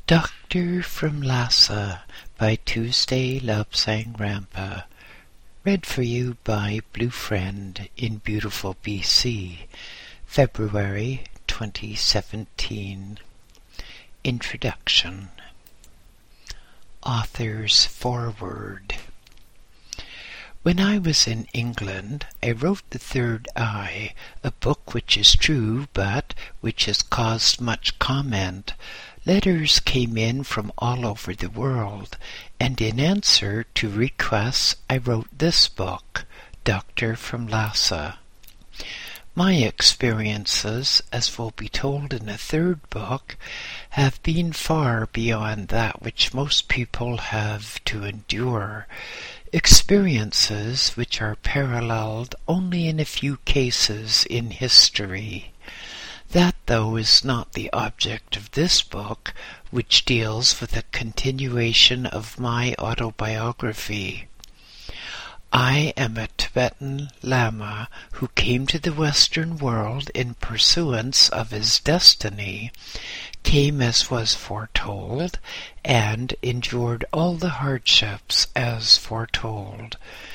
Doctor from Lhasa by Tuesday Lobsang Rampa. Read for you by Blue Friend in beautiful BC, February 2017. Introduction. Author's Foreword. When I was in England, I wrote The Third Eye, a book which is true, but which has caused much comment. Letters came in from all over the world, and in answer to requests I wrote this book, Doctor from Lhasa. My experiences, as will be told in a third book, have been far beyond that which most people have to endure. Experiences which are paralleled only in a few cases in history. That, though, is not the object of this book, which deals with a continuation of my autobiography. I am a Tibetan Lama who came to the Western world in pursuance of his destiny, came as was foretold, and endured all the hardships as foretold.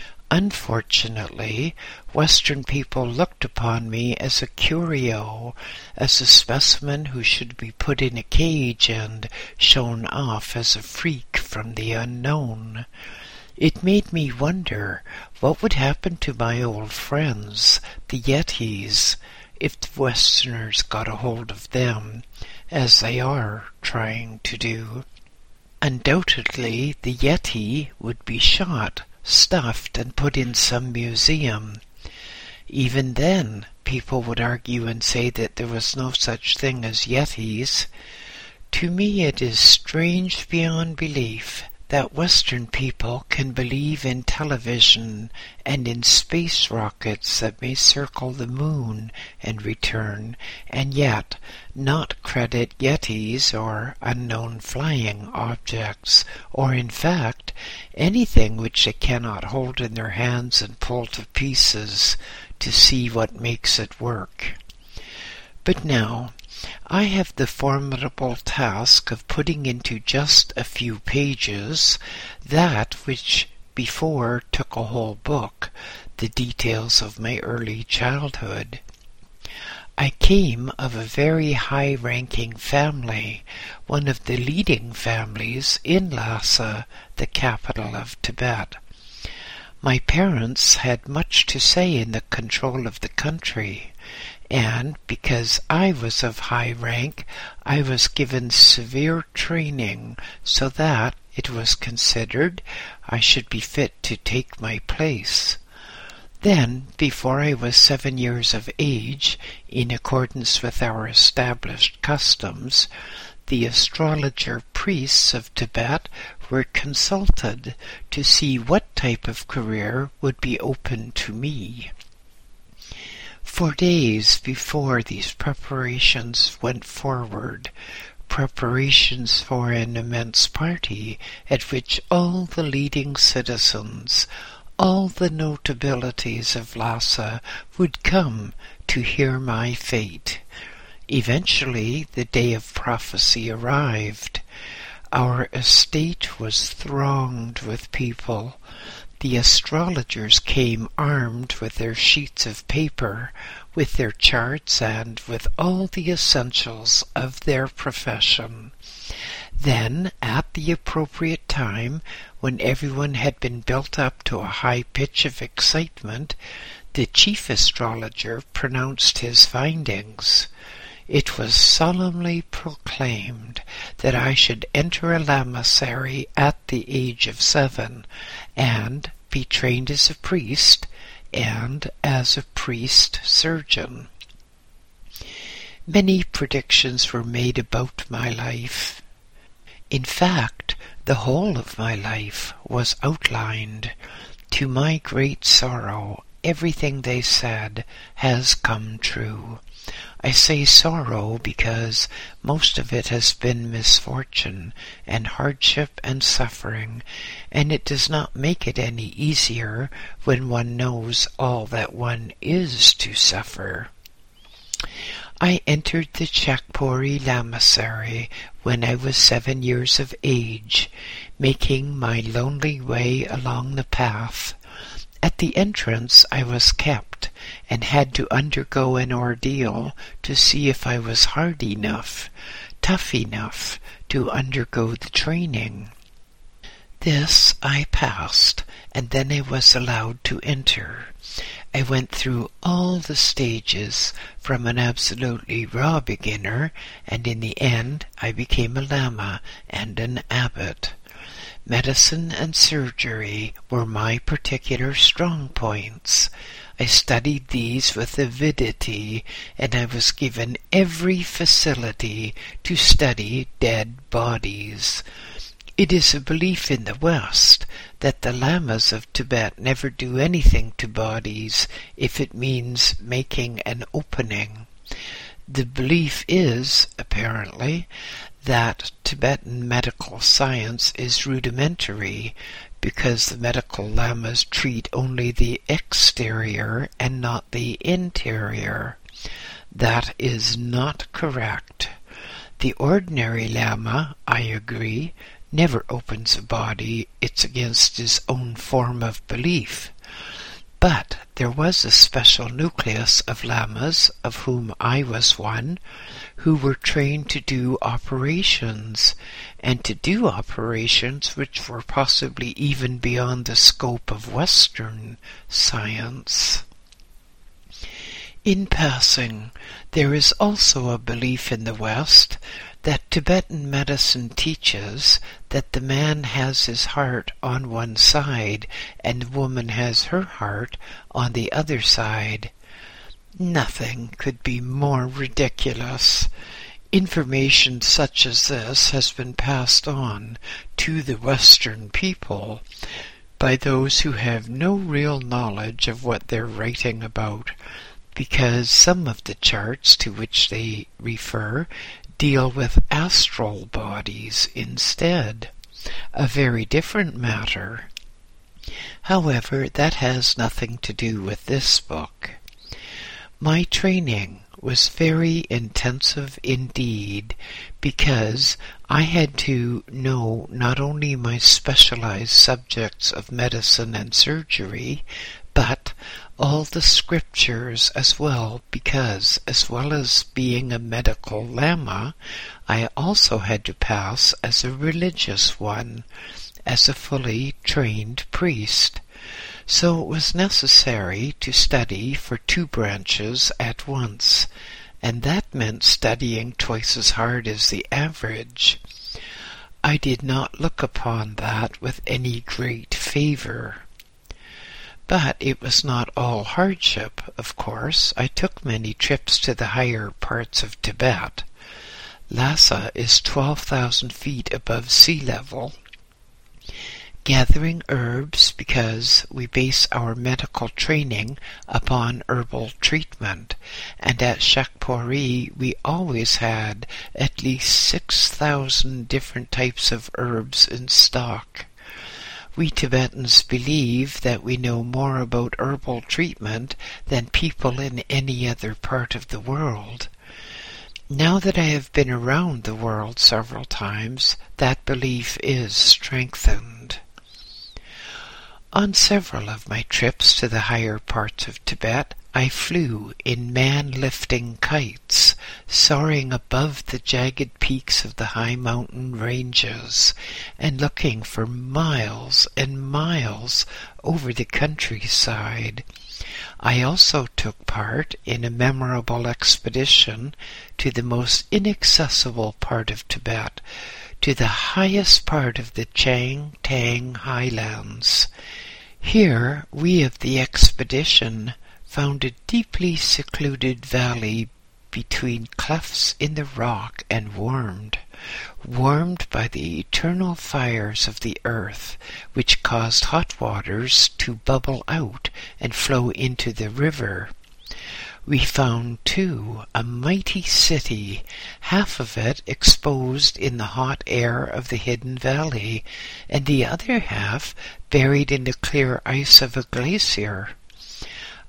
Unfortunately, Western people looked upon me as a curio, as a specimen who should be put in a cage and shown off as a freak from the unknown. It made me wonder what would happen to my old friends, the Yetis, if the Westerners got a hold of them, as they are trying to do. Undoubtedly, the Yeti would be shot, stuffed, and put in some museum. Even then, people would argue and say that there was no such thing as Yetis. To me it is strange beyond belief that Western people can believe in television and in space rockets that may circle the moon and return, and yet not credit Yetis or unknown flying objects, or in fact anything which they cannot hold in their hands and pull to pieces to see what makes it work. But now, I have the formidable task of putting into just a few pages that which before took a whole book, the details of my early childhood. I came of a very high-ranking family, one of the leading families in Lhasa, the capital of Tibet. My parents had much to say in the control of the country, and because I was of high rank, I was given severe training so that it was considered I should be fit to take my place. Then, before I was 7 years of age, in accordance with our established customs, the astrologer priests of Tibet were consulted to see what type of career would be open to me. For days before these preparations went forward, preparations for an immense party at which all the leading citizens, all the notabilities of Lhasa would come to hear my fate. Eventually, the day of prophecy arrived. Our estate was thronged with people. The astrologers came armed with their sheets of paper, with their charts, and with all the essentials of their profession. Then, at the appropriate time, when everyone had been built up to a high pitch of excitement, the chief astrologer pronounced his findings. It was solemnly proclaimed that I should enter a lamasery at the age of 7, and be trained as a priest and as a priest-surgeon. Many predictions were made about my life. In fact, the whole of my life was outlined. To my great sorrow, everything they said has come true. I say sorrow because most of it has been misfortune and hardship and suffering, and it does not make it any easier when one knows all that one is to suffer. I entered the Shakpuri Lamasery when I was 7 years of age, making my lonely way along the path. At the entrance I was kept, and had to undergo an ordeal to see if I was hard enough, tough enough to undergo the training. This I passed, and then I was allowed to enter. I went through all the stages from an absolutely raw beginner, and in the end I became a lama and an abbot. Medicine and surgery were my particular strong points. I studied these with avidity, and I was given every facility to study dead bodies. It is a belief in the West that the lamas of Tibet never do anything to bodies if it means making an opening. The belief is, apparently, that Tibetan medical science is rudimentary because the medical lamas treat only the exterior and not the interior. That is not correct. The ordinary lama, I agree, never opens a body. It's against his own form of belief. But there was a special nucleus of lamas, of whom I was one, who were trained to do operations, and to do operations which were possibly even beyond the scope of Western science. In passing, there is also a belief in the West that Tibetan medicine teaches that the man has his heart on one side and the woman has her heart on the other side. Nothing could be more ridiculous. Information such as this has been passed on to the Western people by those who have no real knowledge of what they're writing about, because some of the charts to which they refer deal with astral bodies instead, a very different matter. However, that has nothing to do with this book. My training was very intensive indeed, because I had to know not only my specialized subjects of medicine and surgery, but all the scriptures as well, because as well as being a medical lama, I also had to pass as a religious one, as a fully trained priest. So it was necessary to study for 2 branches at once, and that meant studying twice as hard as the average. I did not look upon that with any great favor. But it was not all hardship, of course. I took many trips to the higher parts of Tibet. Lhasa is 12,000 feet above sea level. Gathering herbs, because we base our medical training upon herbal treatment, and at Shakpuri we always had at least 6,000 different types of herbs in stock. We Tibetans believe that we know more about herbal treatment than people in any other part of the world. Now that I have been around the world several times, that belief is strengthened. On several of my trips to the higher parts of Tibet, I flew in man-lifting kites, soaring above the jagged peaks of the high mountain ranges, and looking for miles and miles over the countryside. I also took part in a memorable expedition to the most inaccessible part of Tibet, to the highest part of the Chang Tang Highlands. Here we of the expedition found a deeply secluded valley between clefts in the rock and warmed by the eternal fires of the earth, which caused hot waters to bubble out and flow into the river. We found, too, a mighty city, half of it exposed in the hot air of the hidden valley, and the other half buried in the clear ice of a glacier.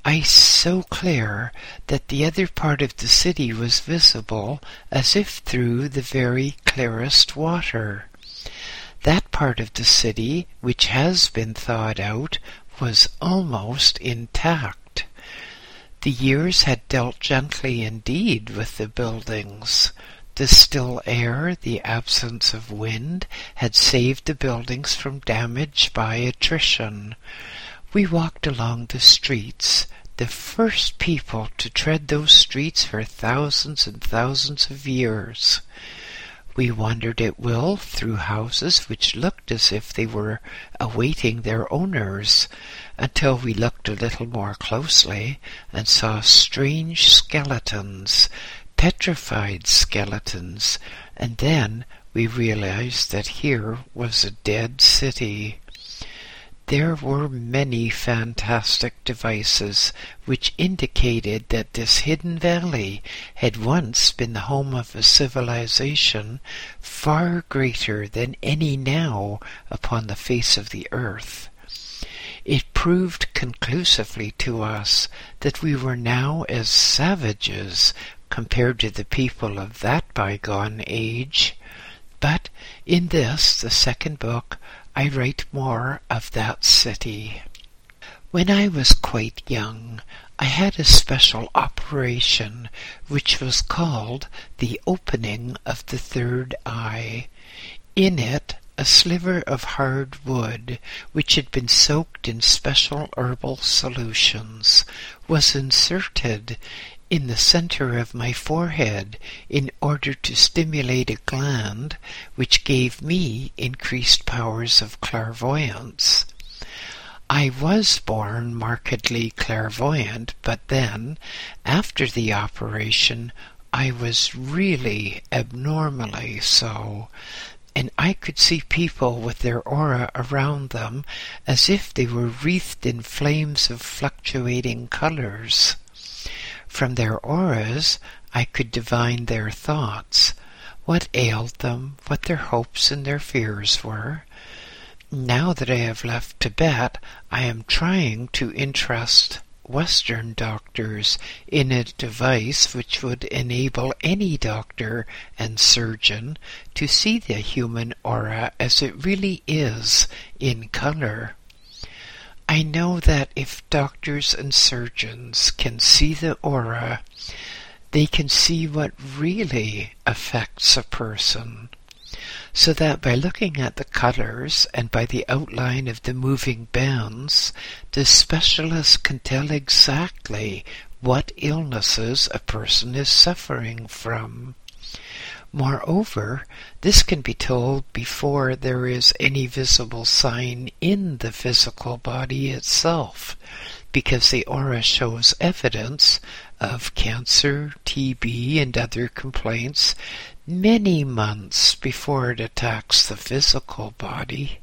ice so clear that the other part of the city was visible as if through the very clearest water. That part of the city which has been thawed out was almost intact. The years had dealt gently indeed with the buildings. The still air, the absence of wind, had saved the buildings from damage by attrition. We walked along the streets, the first people to tread those streets for thousands and thousands of years. We wandered at will through houses which looked as if they were awaiting their owners, until we looked a little more closely and saw strange skeletons, petrified skeletons, and then we realized that here was a dead city. There were many fantastic devices which indicated that this hidden valley had once been the home of a civilization far greater than any now upon the face of the earth. It proved conclusively to us that we were now as savages compared to the people of that bygone age. But in this, the second book, I write more of that city. When I was quite young, I had a special operation which was called the opening of the third eye. In it, a sliver of hard wood, which had been soaked in special herbal solutions, was inserted in the center of my forehead in order to stimulate a gland which gave me increased powers of clairvoyance. I was born markedly clairvoyant, but then, after the operation, I was really abnormally so, and I could see people with their aura around them as if they were wreathed in flames of fluctuating colors. From their auras I could divine their thoughts, what ailed them, what their hopes and their fears were. Now that I have left Tibet, I am trying to interest Western doctors in a device which would enable any doctor and surgeon to see the human aura as it really is in color. I know that if doctors and surgeons can see the aura, they can see what really affects a person, so that by looking at the colors and by the outline of the moving bands, the specialist can tell exactly what illnesses a person is suffering from. Moreover, this can be told before there is any visible sign in the physical body itself, because the aura shows evidence of cancer, TB, and other complaints many months before it attacks the physical body.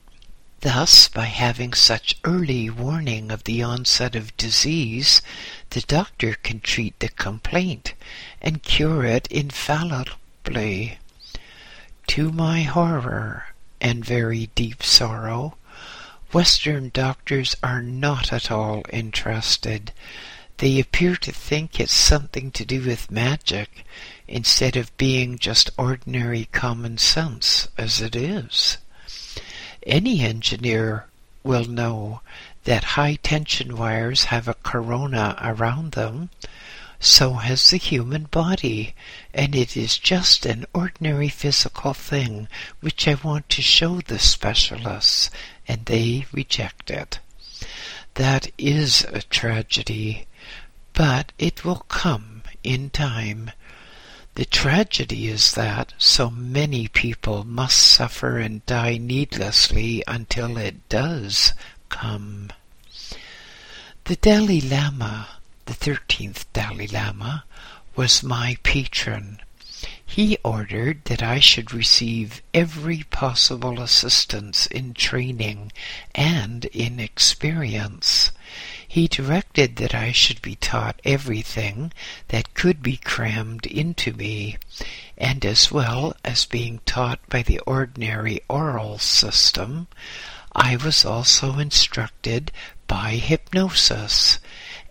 Thus, by having such early warning of the onset of disease, the doctor can treat the complaint and cure it infallibly. To my horror and very deep sorrow, Western doctors are not at all interested. They appear to think it's something to do with magic, instead of being just ordinary common sense, as it is. Any engineer will know that high-tension wires have a corona around them. So has the human body, and it is just an ordinary physical thing which I want to show the specialists, and they reject it. That is a tragedy, but it will come in time. The tragedy is that so many people must suffer and die needlessly until it does come. The Dalai Lama, the 13th Dalai Lama, was my patron. He ordered that I should receive every possible assistance in training and in experience. He directed that I should be taught everything that could be crammed into me, and as well as being taught by the ordinary oral system, I was also instructed by hypnosis,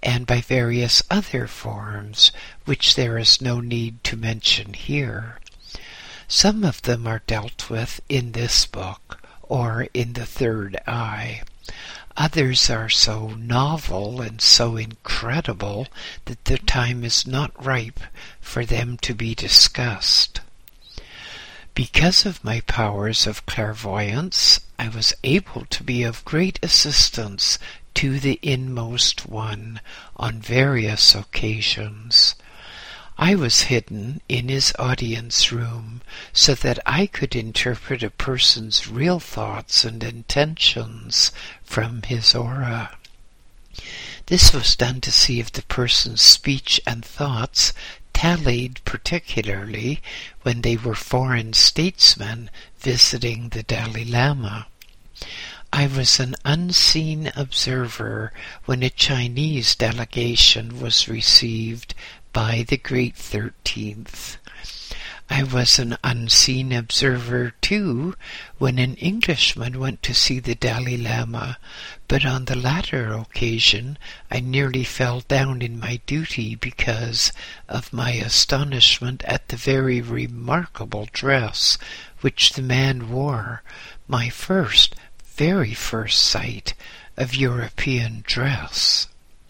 and by various other forms, which there is no need to mention here. Some of them are dealt with in this book, or in The Third Eye. Others are so novel and so incredible that the time is not ripe for them to be discussed. Because of my powers of clairvoyance, I was able to be of great assistance to the Inmost One on various occasions. I was hidden in his audience room so that I could interpret a person's real thoughts and intentions from his aura. This was done to see if the person's speech and thoughts tallied, particularly when they were foreign statesmen visiting the Dalai Lama. I was an unseen observer when a Chinese delegation was received by the Great 13th. I was an unseen observer, too, when an Englishman went to see the Dalai Lama, but on the latter occasion I nearly fell down in my duty because of my astonishment at the very remarkable dress which the man wore, my very first sight of European dress.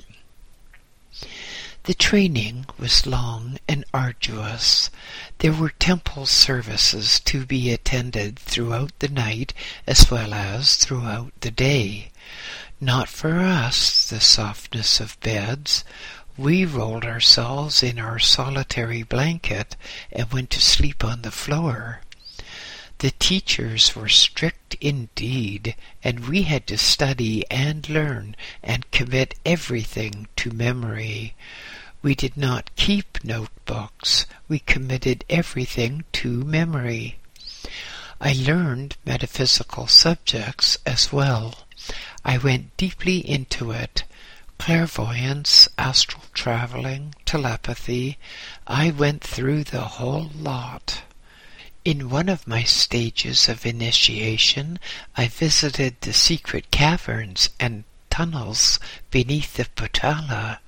The training was long and arduous. There were temple services to be attended throughout the night as well as throughout the day. Not for us the softness of beds. We rolled ourselves in our solitary blanket and went to sleep on the floor. The teachers were strict indeed, and we had to study and learn and commit everything to memory. We did not keep notebooks. We committed everything to memory. I learned metaphysical subjects as well. I went deeply into it. Clairvoyance, astral traveling, telepathy. I went through the whole lot. In one of my stages of initiation, I visited the secret caverns and tunnels beneath the Potala,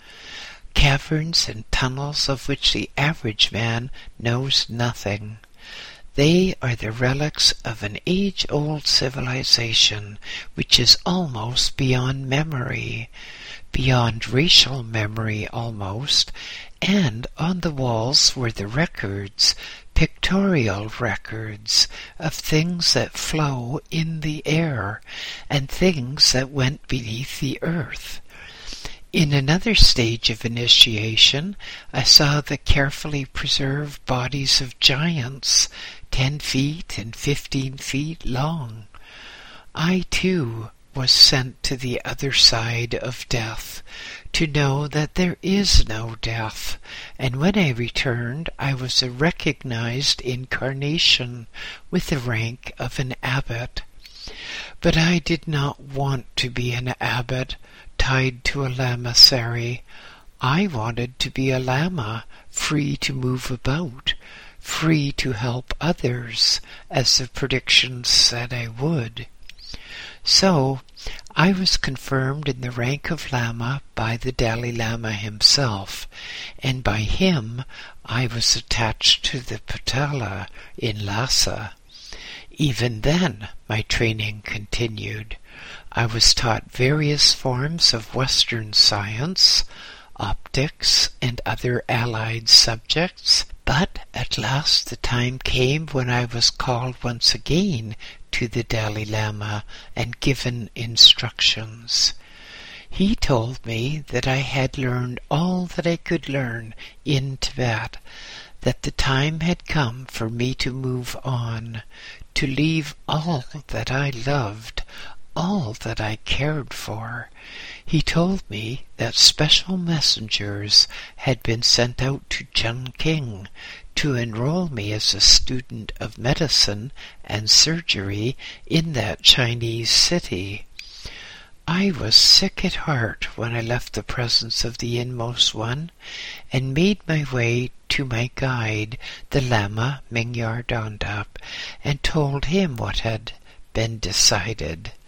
caverns and tunnels of which the average man knows nothing. They are the relics of an age-old civilization which is almost beyond memory, beyond racial memory almost, and on the walls were the records, pictorial records, of things that flow in the air and things that went beneath the earth. In another stage of initiation, I saw the carefully preserved bodies of giants, 10 feet and 15 feet long. I, too, was sent to the other side of death, to know that there is no death, and when I returned, I was a recognized incarnation with the rank of an abbot. But I did not want to be an abbot tied to a lamasery. I wanted to be a lama, free to move about, free to help others, as the predictions said I would. So, I was confirmed in the rank of Lama by the Dalai Lama himself, and by him I was attached to the Potala in Lhasa. Even then, my training continued. I was taught various forms of Western science, optics, and other allied subjects, but at last the time came when I was called once again to the Dalai Lama and given instructions. He told me that I had learned all that I could learn in Tibet, that the time had come for me to move on, to leave all that I loved, all that I cared for. He told me that special messengers had been sent out to Chungking to enroll me as a student of medicine and surgery in that Chinese city. I was sick at heart when I left the presence of the Inmost One and made my way to my guide, the Lama Mingyar Dondap, and told him what had been decided.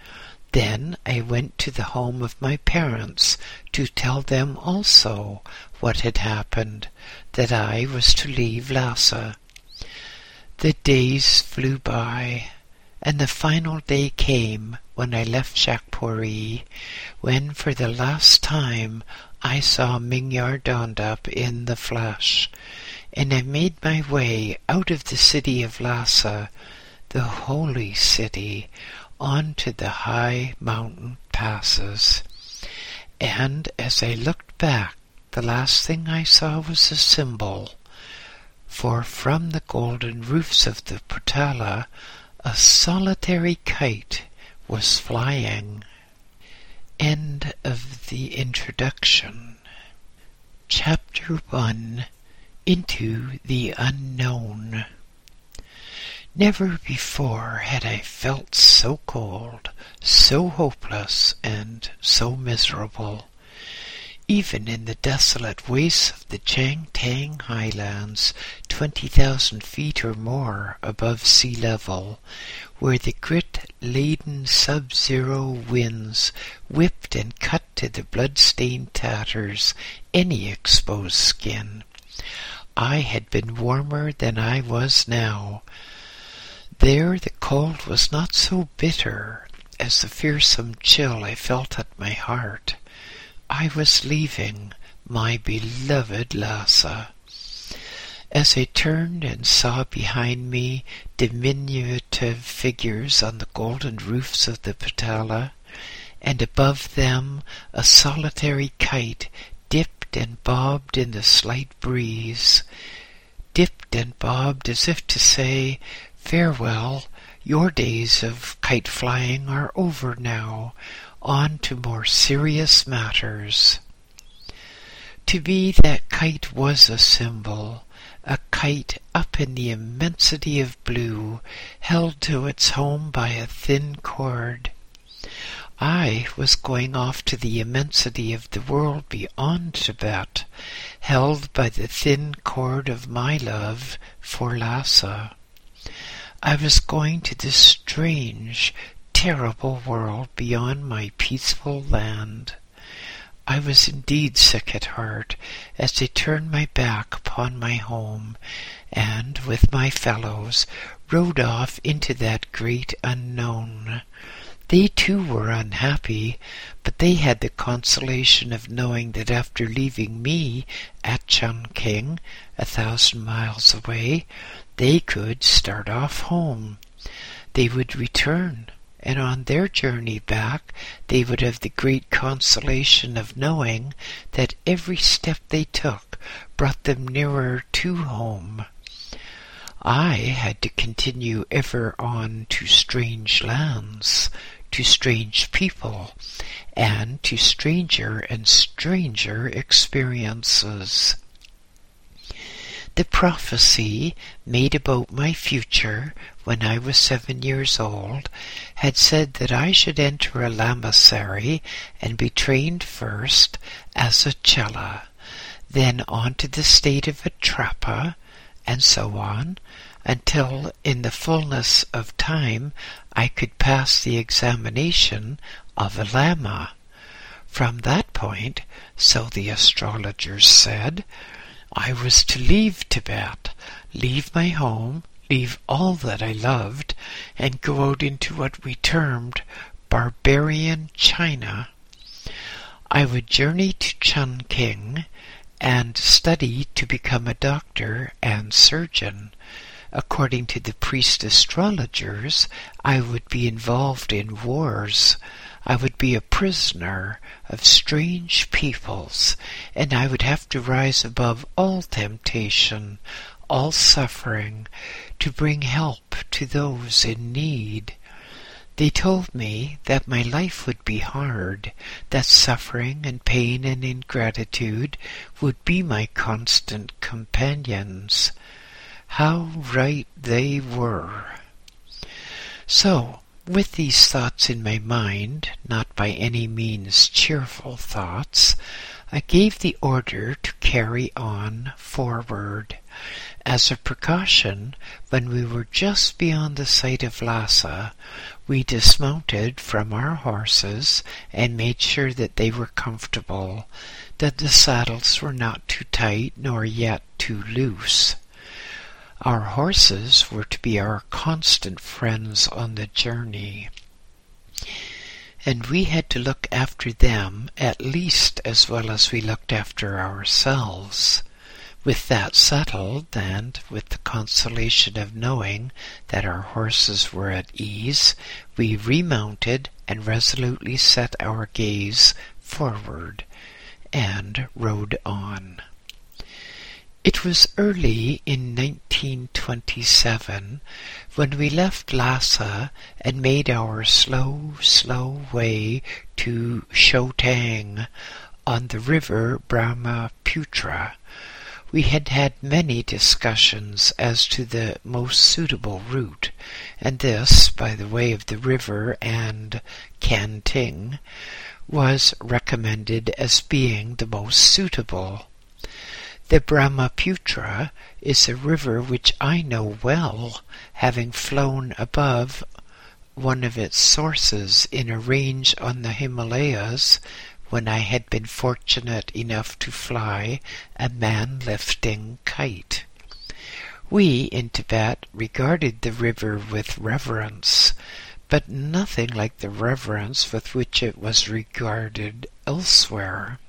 Then I went to the home of my parents to tell them also what had happened, that I was to leave Lhasa. The days flew by, and the final day came when I left Shakpuri, when for the last time I saw Mingyar Dondap in the flesh, and I made my way out of the city of Lhasa, the holy city, onto the high mountain passes. And as I looked back, the last thing I saw was a symbol, for from the golden roofs of the Potala a solitary kite was flying. End of the introduction. Chapter 1. Into the Unknown. Never before had I felt so cold, so hopeless, and so miserable. Even in the desolate wastes of the Changtang highlands, 20,000 feet or more above sea level, where the grit-laden sub-zero winds whipped and cut to the blood-stained tatters any exposed skin, I had been warmer than I was now. There the cold was not so bitter as the fearsome chill I felt at my heart. I was leaving my beloved Lhasa. As I turned and saw behind me diminutive figures on the golden roofs of the Potala, and above them a solitary kite dipped and bobbed in the slight breeze, dipped and bobbed as if to say, "Farewell, your days of kite flying are over now, on to more serious matters." To me that kite was a symbol, a kite up in the immensity of blue, held to its home by a thin cord. I was going off to the immensity of the world beyond Tibet, held by the thin cord of my love for Lhasa. I was going to this strange, terrible world beyond my peaceful land. I was indeed sick at heart as I turned my back upon my home, and with my fellows rode off into that great unknown. They too were unhappy, but they had the consolation of knowing that after leaving me at Chungking, 1,000 miles away, they could start off home. They would return, and on their journey back they would have the great consolation of knowing that every step they took brought them nearer to home. I had to continue ever on to strange lands, to strange people, and to stranger and stranger experiences. The prophecy made about my future when I was 7 years old had said that I should enter a lamasery and be trained first as a chela, then on to the state of a trapa, and so on, until in the fullness of time I could pass the examination of a lama. From that point, so the astrologers said, I was to leave Tibet, leave my home, leave all that I loved, and go out into what we termed barbarian China. I would journey to Chungking and study to become a doctor and surgeon. According to the priest astrologers, I would be involved in wars. I would be a prisoner of strange peoples, and I would have to rise above all temptation, all suffering, to bring help to those in need. They told me that my life would be hard, that suffering and pain and ingratitude would be my constant companions. How right they were! So, with these thoughts in my mind, not by any means cheerful thoughts, I gave the order to carry on forward. As a precaution, when we were just beyond the site of Lhasa, we dismounted from our horses and made sure that they were comfortable, that the saddles were not too tight nor yet too loose. Our horses were to be our constant friends on the journey, and we had to look after them at least as well as we looked after ourselves. With that settled, and with the consolation of knowing that our horses were at ease, we remounted and resolutely set our gaze forward and rode on. It was early in 1927 when we left Lhasa and made our slow way to Shotang on the river Brahmaputra. We had had many discussions as to the most suitable route, and this, by the way of the river and Kanting, was recommended as being the most suitable. The Brahmaputra is a river which I know well, having flown above one of its sources in a range on the Himalayas when I had been fortunate enough to fly a man-lifting kite. We in Tibet regarded the river with reverence, but nothing like the reverence with which it was regarded elsewhere.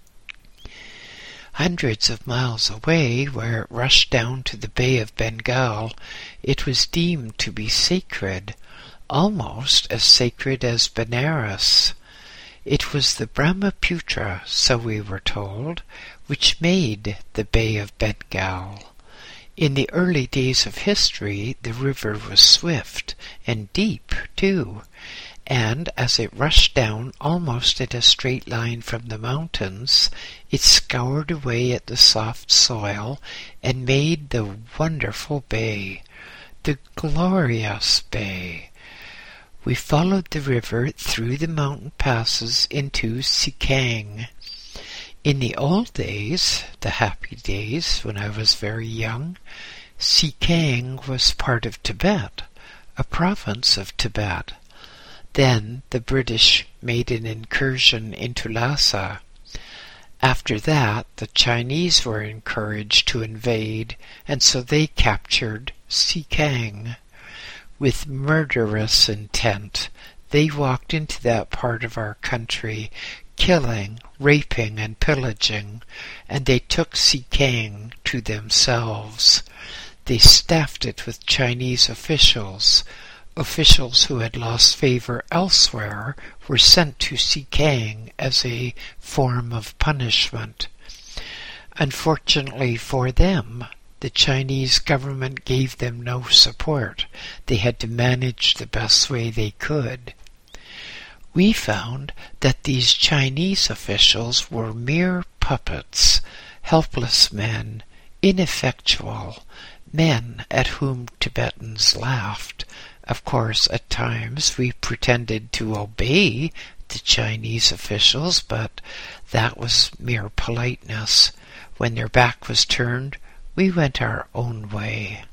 Hundreds of miles away, where it rushed down to the Bay of Bengal, it was deemed to be sacred, almost as sacred as Benares. It was the Brahmaputra, so we were told, which made the Bay of Bengal. In the early days of history, the river was swift and deep, too, and as it rushed down almost in a straight line from the mountains, it scoured away at the soft soil and made the wonderful bay, the glorious bay. We followed the river through the mountain passes into Sikang. In the old days, the happy days when I was very young, Sikang was part of Tibet, a province of Tibet. Then the British made an incursion into Lhasa. After that, the Chinese were encouraged to invade, and so they captured Sikang. With murderous intent, they walked into that part of our country, killing, raping, and pillaging, and they took Sikang to themselves. They staffed it with Chinese officials. Officials who had lost favor elsewhere were sent to Sikang as a form of punishment. Unfortunately for them, the Chinese government gave them no support. They had to manage the best way they could. We found that these Chinese officials were mere puppets, helpless men, ineffectual, men at whom Tibetans laughed. Of course, at times we pretended to obey the Chinese officials, but that was mere politeness. When their back was turned, we went our own way.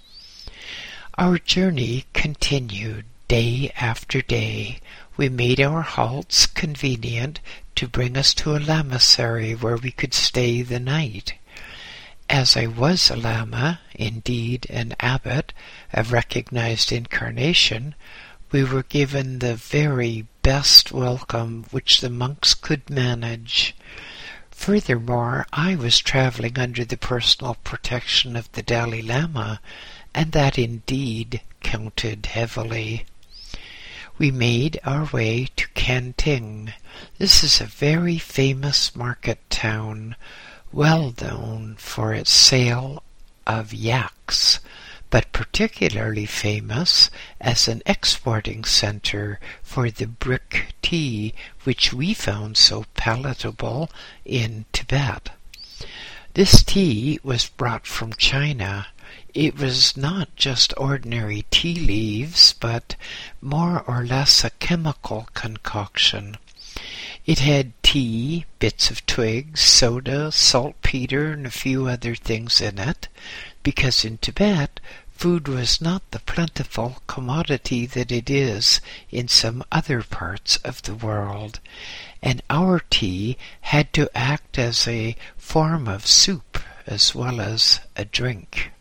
Our journey continued day after day. We made our halts convenient to bring us to a lamasery where we could stay the night. As I was a lama, indeed an abbot, a recognized incarnation, we were given the very best welcome which the monks could manage. Furthermore, I was traveling under the personal protection of the Dalai Lama, and that indeed counted heavily. We made our way to Kanting. This is a very famous market town, well known for its sale of yaks, but particularly famous as an exporting center for the brick tea which we found so palatable in Tibet. This tea was brought from China. It was not just ordinary tea leaves, but more or less a chemical concoction. It had tea, bits of twigs, soda, saltpeter, and a few other things in it. because in Tibet food was not the plentiful commodity that it is in some other parts of the world, and our tea had to act as a form of soup as well as a drink.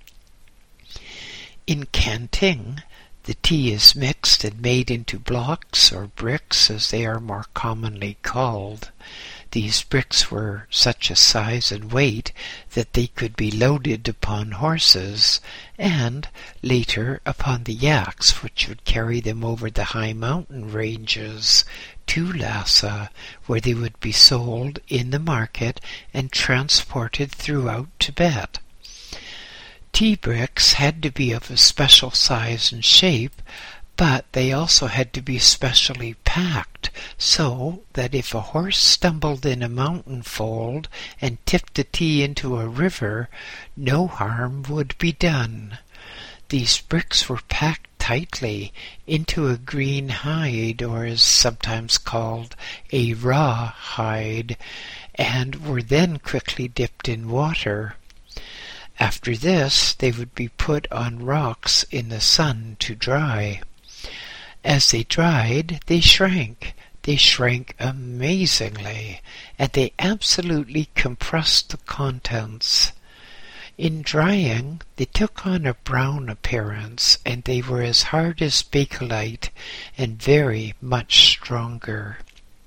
In Kanting, the tea is mixed and made into blocks or bricks, as they are more commonly called. These bricks were such a size and weight that they could be loaded upon horses, and later upon the yaks which would carry them over the high mountain ranges to Lhasa, where they would be sold in the market and transported throughout Tibet. Tea bricks had to be of a special size and shape, but they also had to be specially packed, so that if a horse stumbled in a mountain fold and tipped the tea into a river, no harm would be done. These bricks were packed tightly into a green hide, or is sometimes called a raw hide, and were then quickly dipped in water. After this, they would be put on rocks in the sun to dry. As they dried, they shrank. They shrank amazingly, and they absolutely compressed the contents. In drying, they took on a brown appearance, and they were as hard as bakelite and very much stronger.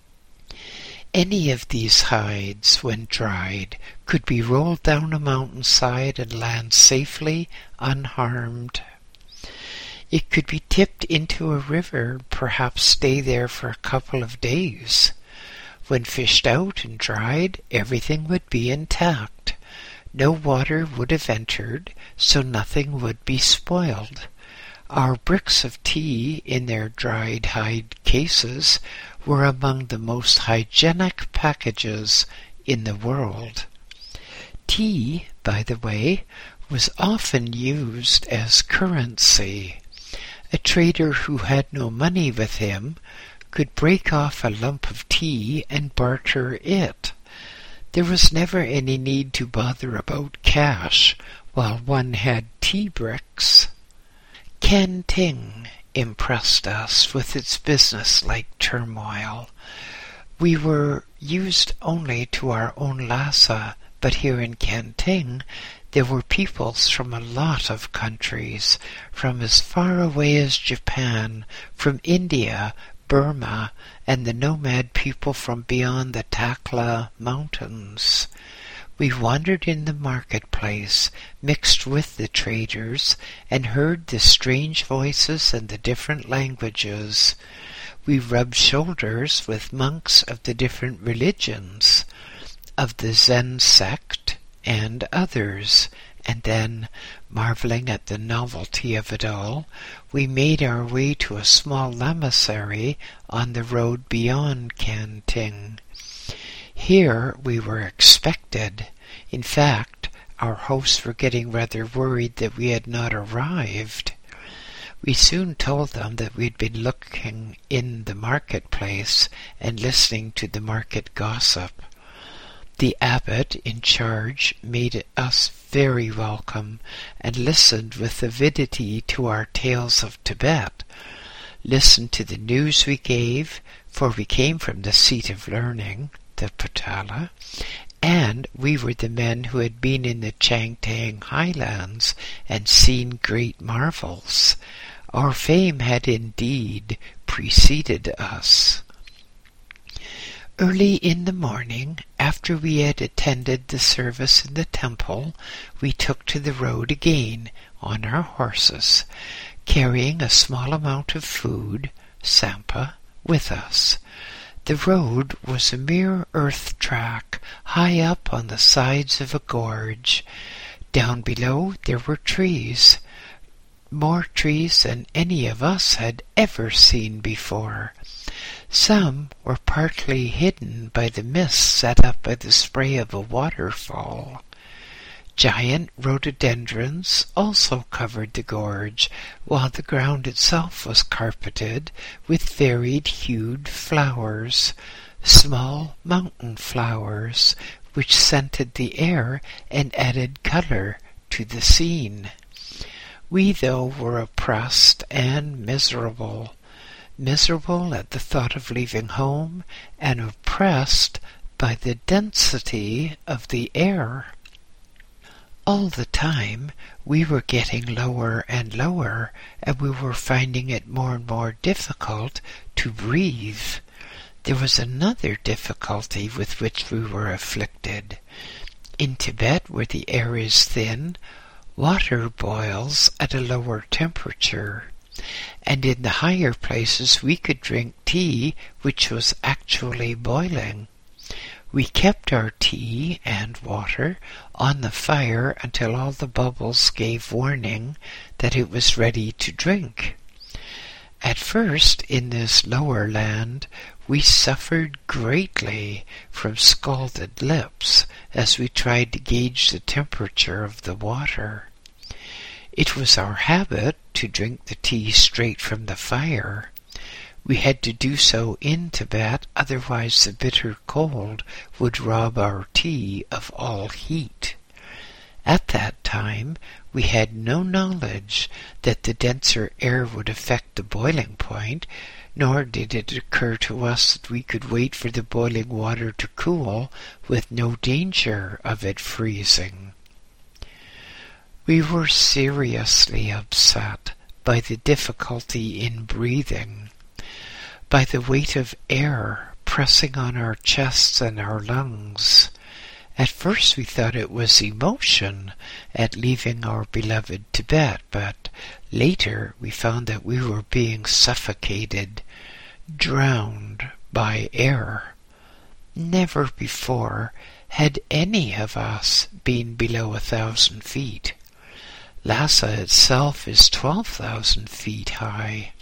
Any of these hides, when dried, could be rolled down a mountainside and land safely unharmed. It could be tipped into a river, perhaps stay there for a couple of days. When fished out and dried, everything would be intact. No water would have entered, so nothing would be spoiled. Our bricks of tea in their dried hide cases were among the most hygienic packages in the world. Tea, by the way, was often used as currency. A trader who had no money with him could break off a lump of tea and barter it. There was never any need to bother about cash while one had tea bricks. Kanting impressed us with its business-like turmoil. We were used only to our own Lhasa, but here in Kanting there were peoples from a lot of countries, from as far away as Japan, from India, Burma, and the nomad people from beyond the Takla mountains. We wandered in the marketplace, mixed with the traders, and heard the strange voices and the different languages. We rubbed shoulders with monks of the different religions, of the Zen sect and others, and then, marveling at the novelty of it all, we made our way to a small lamasery on the road beyond Kanting. Here we were expected. In fact, our hosts were getting rather worried that we had not arrived. We soon told them that we had been looking in the marketplace and listening to the market gossip. The abbot in charge made us very welcome and listened with avidity to our tales of Tibet, listened to the news we gave, for we came from the seat of learning, the Potala, and we were the men who had been in the Changtang highlands and seen great marvels. Our fame had indeed preceded us. Early in the morning, after we had attended the service in the temple, we took to the road again on our horses, carrying a small amount of food, sampa, with us. The road was a mere earth track high up on the sides of a gorge. Down below there were trees, more trees than any of us had ever seen before. Some were partly hidden by the mist set up by the spray of a waterfall. Giant rhododendrons also covered the gorge, while the ground itself was carpeted with varied-hued flowers, small mountain flowers, which scented the air and added color to the scene. We, though, were oppressed and miserable at the thought of leaving home, and oppressed by the density of the air. All the time we were getting lower and lower, and we were finding it more and more difficult to breathe. There was another difficulty with which we were afflicted. In Tibet, where the air is thin, water boils at a lower temperature, and in the higher places we could drink tea which was actually boiling. We kept our tea and water on the fire until all the bubbles gave warning that it was ready to drink. At first, in this lower land, we suffered greatly from scalded lips as we tried to gauge the temperature of the water. It was our habit to drink the tea straight from the fire. We had to do so in Tibet, otherwise the bitter cold would rob our tea of all heat. At that time, we had no knowledge that the denser air would affect the boiling point, nor did it occur to us that we could wait for the boiling water to cool with no danger of it freezing. We were seriously upset by the difficulty in breathing, by the weight of air pressing on our chests and our lungs. At first we thought it was emotion at leaving our beloved Tibet, but later we found that we were being suffocated, drowned by air. Never before had any of us been below 1,000 feet. Lhasa itself is 12,000 feet high.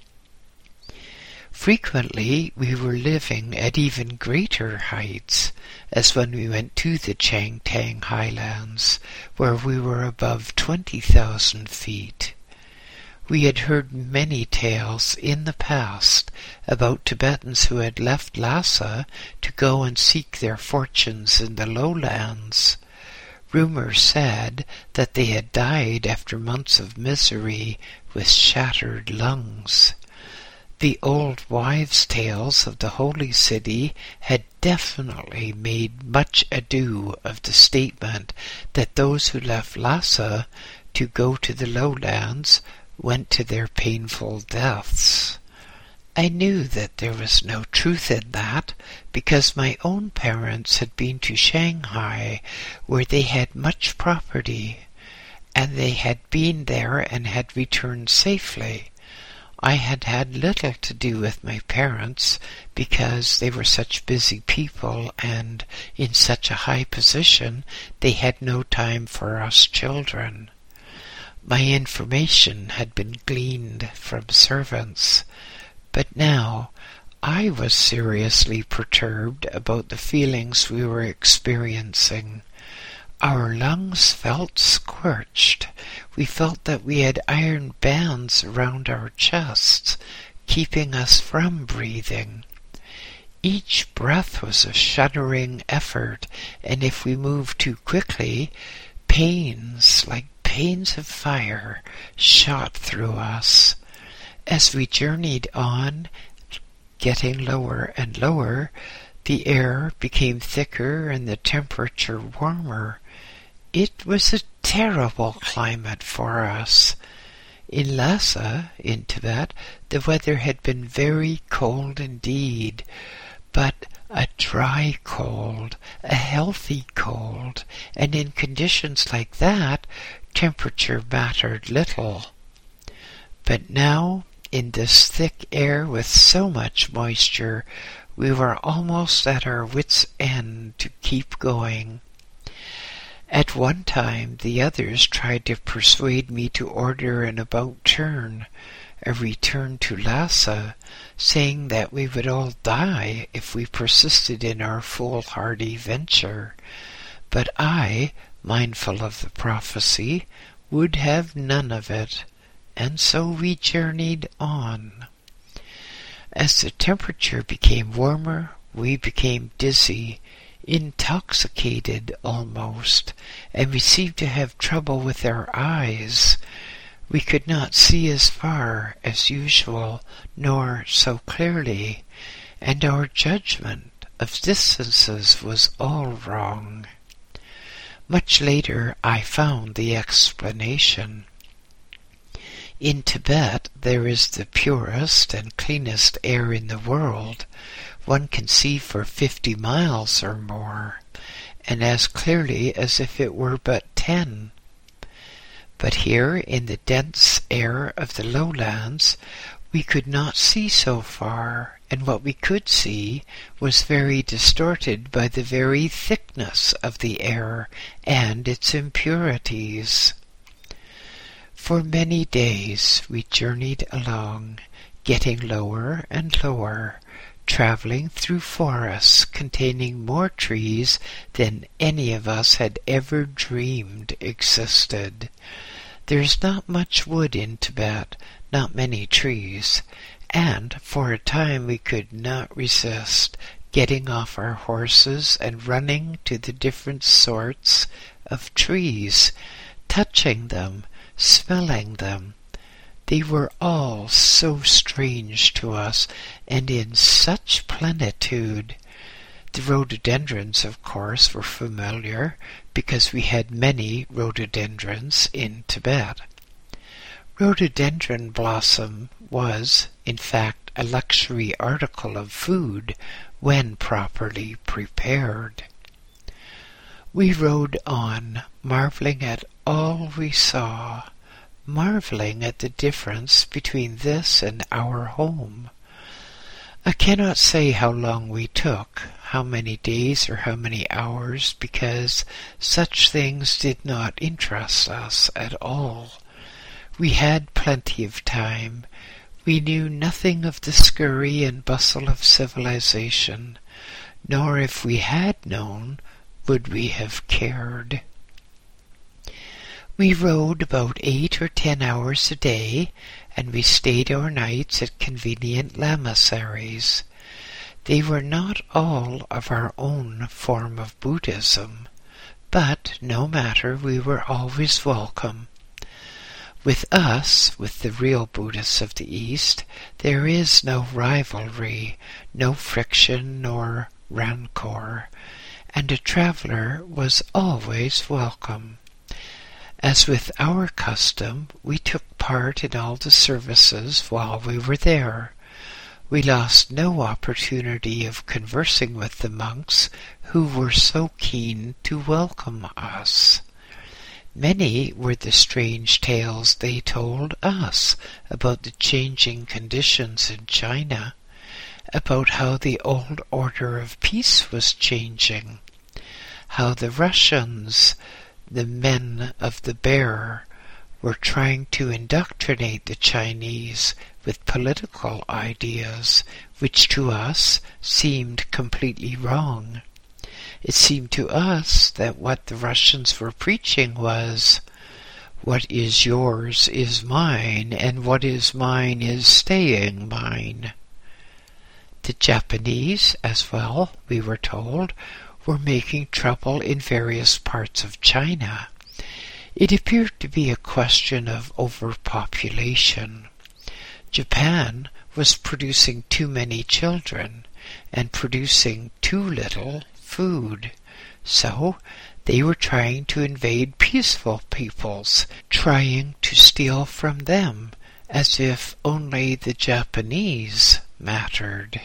Frequently we were living at even greater heights, as when we went to the Changtang highlands, where we were above 20,000 feet. We had heard many tales in the past about Tibetans who had left Lhasa to go and seek their fortunes in the lowlands. Rumor said that they had died after months of misery with shattered lungs. The old wives' tales of the holy city had definitely made much ado of the statement that those who left Lhasa to go to the lowlands went to their painful deaths. I knew that there was no truth in that, because my own parents had been to Shanghai, where they had much property, and they had been there and had returned safely. I had had little to do with my parents, because they were such busy people and in such a high position they had no time for us children. My information had been gleaned from servants, but now I was seriously perturbed about the feelings we were experiencing. Our lungs felt scorched. We felt that we had iron bands around our chests, keeping us from breathing. Each breath was a shuddering effort, and if we moved too quickly, pains like pains of fire shot through us. As we journeyed on, getting lower and lower, the air became thicker and the temperature warmer. It was a terrible climate for us. In Lhasa, in Tibet, the weather had been very cold indeed, but a dry cold, a healthy cold, and in conditions like that, temperature mattered little. But now, in this thick air with so much moisture, we were almost at our wits' end to keep going. At one time the others tried to persuade me to order an about turn, a return to Lhasa, saying that we would all die if we persisted in our foolhardy venture. But I, mindful of the prophecy, would have none of it, and so we journeyed on. As the temperature became warmer, we became dizzy. intoxicated almost, and we seemed to have trouble with our eyes. We could not see as far as usual, nor so clearly, and our judgment of distances was all wrong. Much later I found the explanation. In Tibet there is the purest and cleanest air in the world. One can see for 50 miles or more, and as clearly as if it were but 10. But here in the dense air of the lowlands we could not see so far, and what we could see was very distorted by the very thickness of the air and its impurities. For many days we journeyed along, getting lower and lower, traveling through forests containing more trees than any of us had ever dreamed existed. There's not much wood in Tibet, not many trees, and for a time we could not resist getting off our horses and running to the different sorts of trees, touching them, smelling them. They were all so strange to us, and in such plenitude. The rhododendrons, of course, were familiar, because we had many rhododendrons in Tibet. Rhododendron blossom was, in fact, a luxury article of food when properly prepared. We rode on, marveling at all we saw, marveling at the difference between this and our home. I cannot say how long we took, how many days or how many hours, because such things did not interest us at all. We had plenty of time. We knew nothing of the scurry and bustle of civilization, nor if we had known, would we have cared. We rode about 8 or 10 hours a day, and we stayed our nights at convenient lamasseries. They were not all of our own form of Buddhism, but no matter, we were always welcome. With us, with the real Buddhists of the East, there is no rivalry, no friction nor rancor, and a traveler was always welcome. As with our custom, we took part in all the services while we were there. We lost no opportunity of conversing with the monks who were so keen to welcome us. Many were the strange tales they told us about the changing conditions in China, about how the old order of peace was changing, how the Russians, the men of the Bear, were trying to indoctrinate the Chinese with political ideas, which to us seemed completely wrong. It seemed to us that what the Russians were preaching was, what is yours is mine, and what is mine is staying mine. The Japanese, as well, we were told, were making trouble in various parts of China. It appeared to be a question of overpopulation. Japan was producing too many children and producing too little food, so they were trying to invade peaceful peoples, trying to steal from them, as if only the Japanese mattered.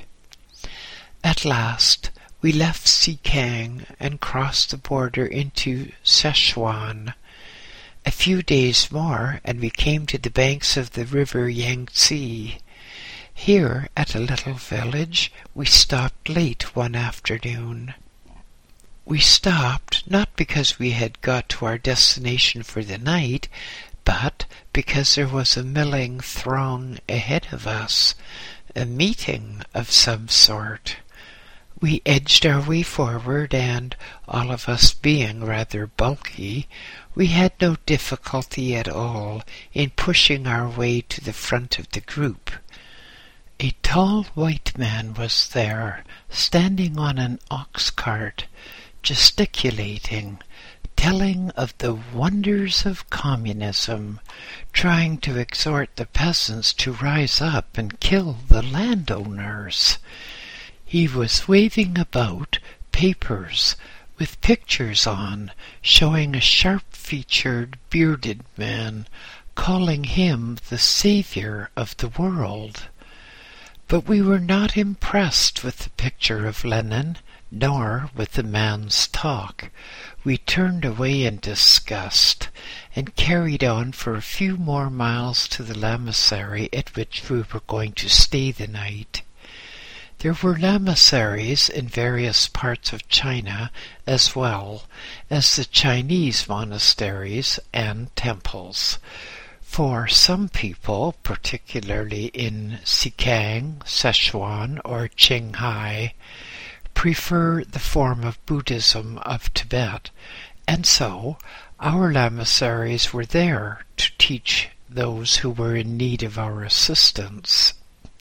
At last, we left Xikang and crossed the border into Sichuan. A few days more, and we came to the banks of the river Yangtze. Here, at a little village, we stopped late one afternoon. We stopped not because we had got to our destination for the night, but because there was a milling throng ahead of us, a meeting of some sort. We edged our way forward, and, all of us being rather bulky, we had no difficulty at all in pushing our way to the front of the group. A tall white man was there, standing on an ox cart, gesticulating, telling of the wonders of communism, trying to exhort the peasants to rise up and kill the landowners. He was waving about papers with pictures on, showing a sharp-featured, bearded man, calling him the savior of the world. But we were not impressed with the picture of Lenin, nor with the man's talk. We turned away in disgust, and carried on for a few more miles to the lamasery at which we were going to stay the night. There were lamaseries in various parts of China as well as the Chinese monasteries and temples. For some people, particularly in Xikang, Sichuan, or Qinghai, prefer the form of Buddhism of Tibet, and so our lamaseries were there to teach those who were in need of our assistance.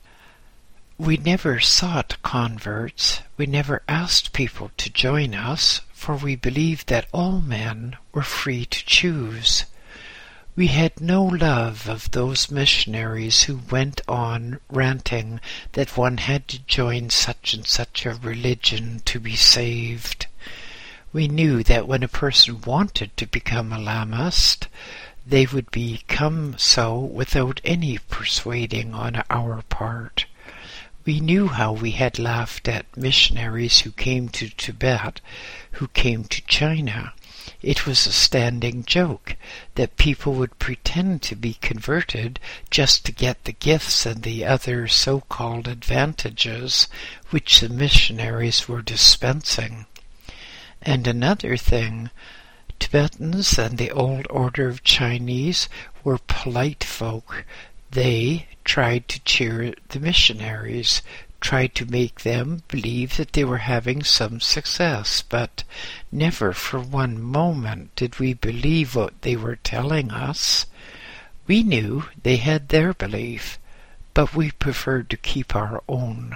We never sought converts, we never asked people to join us, for we believed that all men were free to choose. We had no love of those missionaries who went on ranting that one had to join such and such a religion to be saved. We knew that when a person wanted to become a Lamist, they would become so without any persuading on our part. We knew how we had laughed at missionaries who came to Tibet, who came to China. It was a standing joke that people would pretend to be converted just to get the gifts and the other so-called advantages which the missionaries were dispensing. And another thing, Tibetans and the old order of Chinese were polite folk. They tried to cheer the missionaries, tried to make them believe that they were having some success, but never for one moment did we believe what they were telling us. We knew they had their belief, but we preferred to keep our own.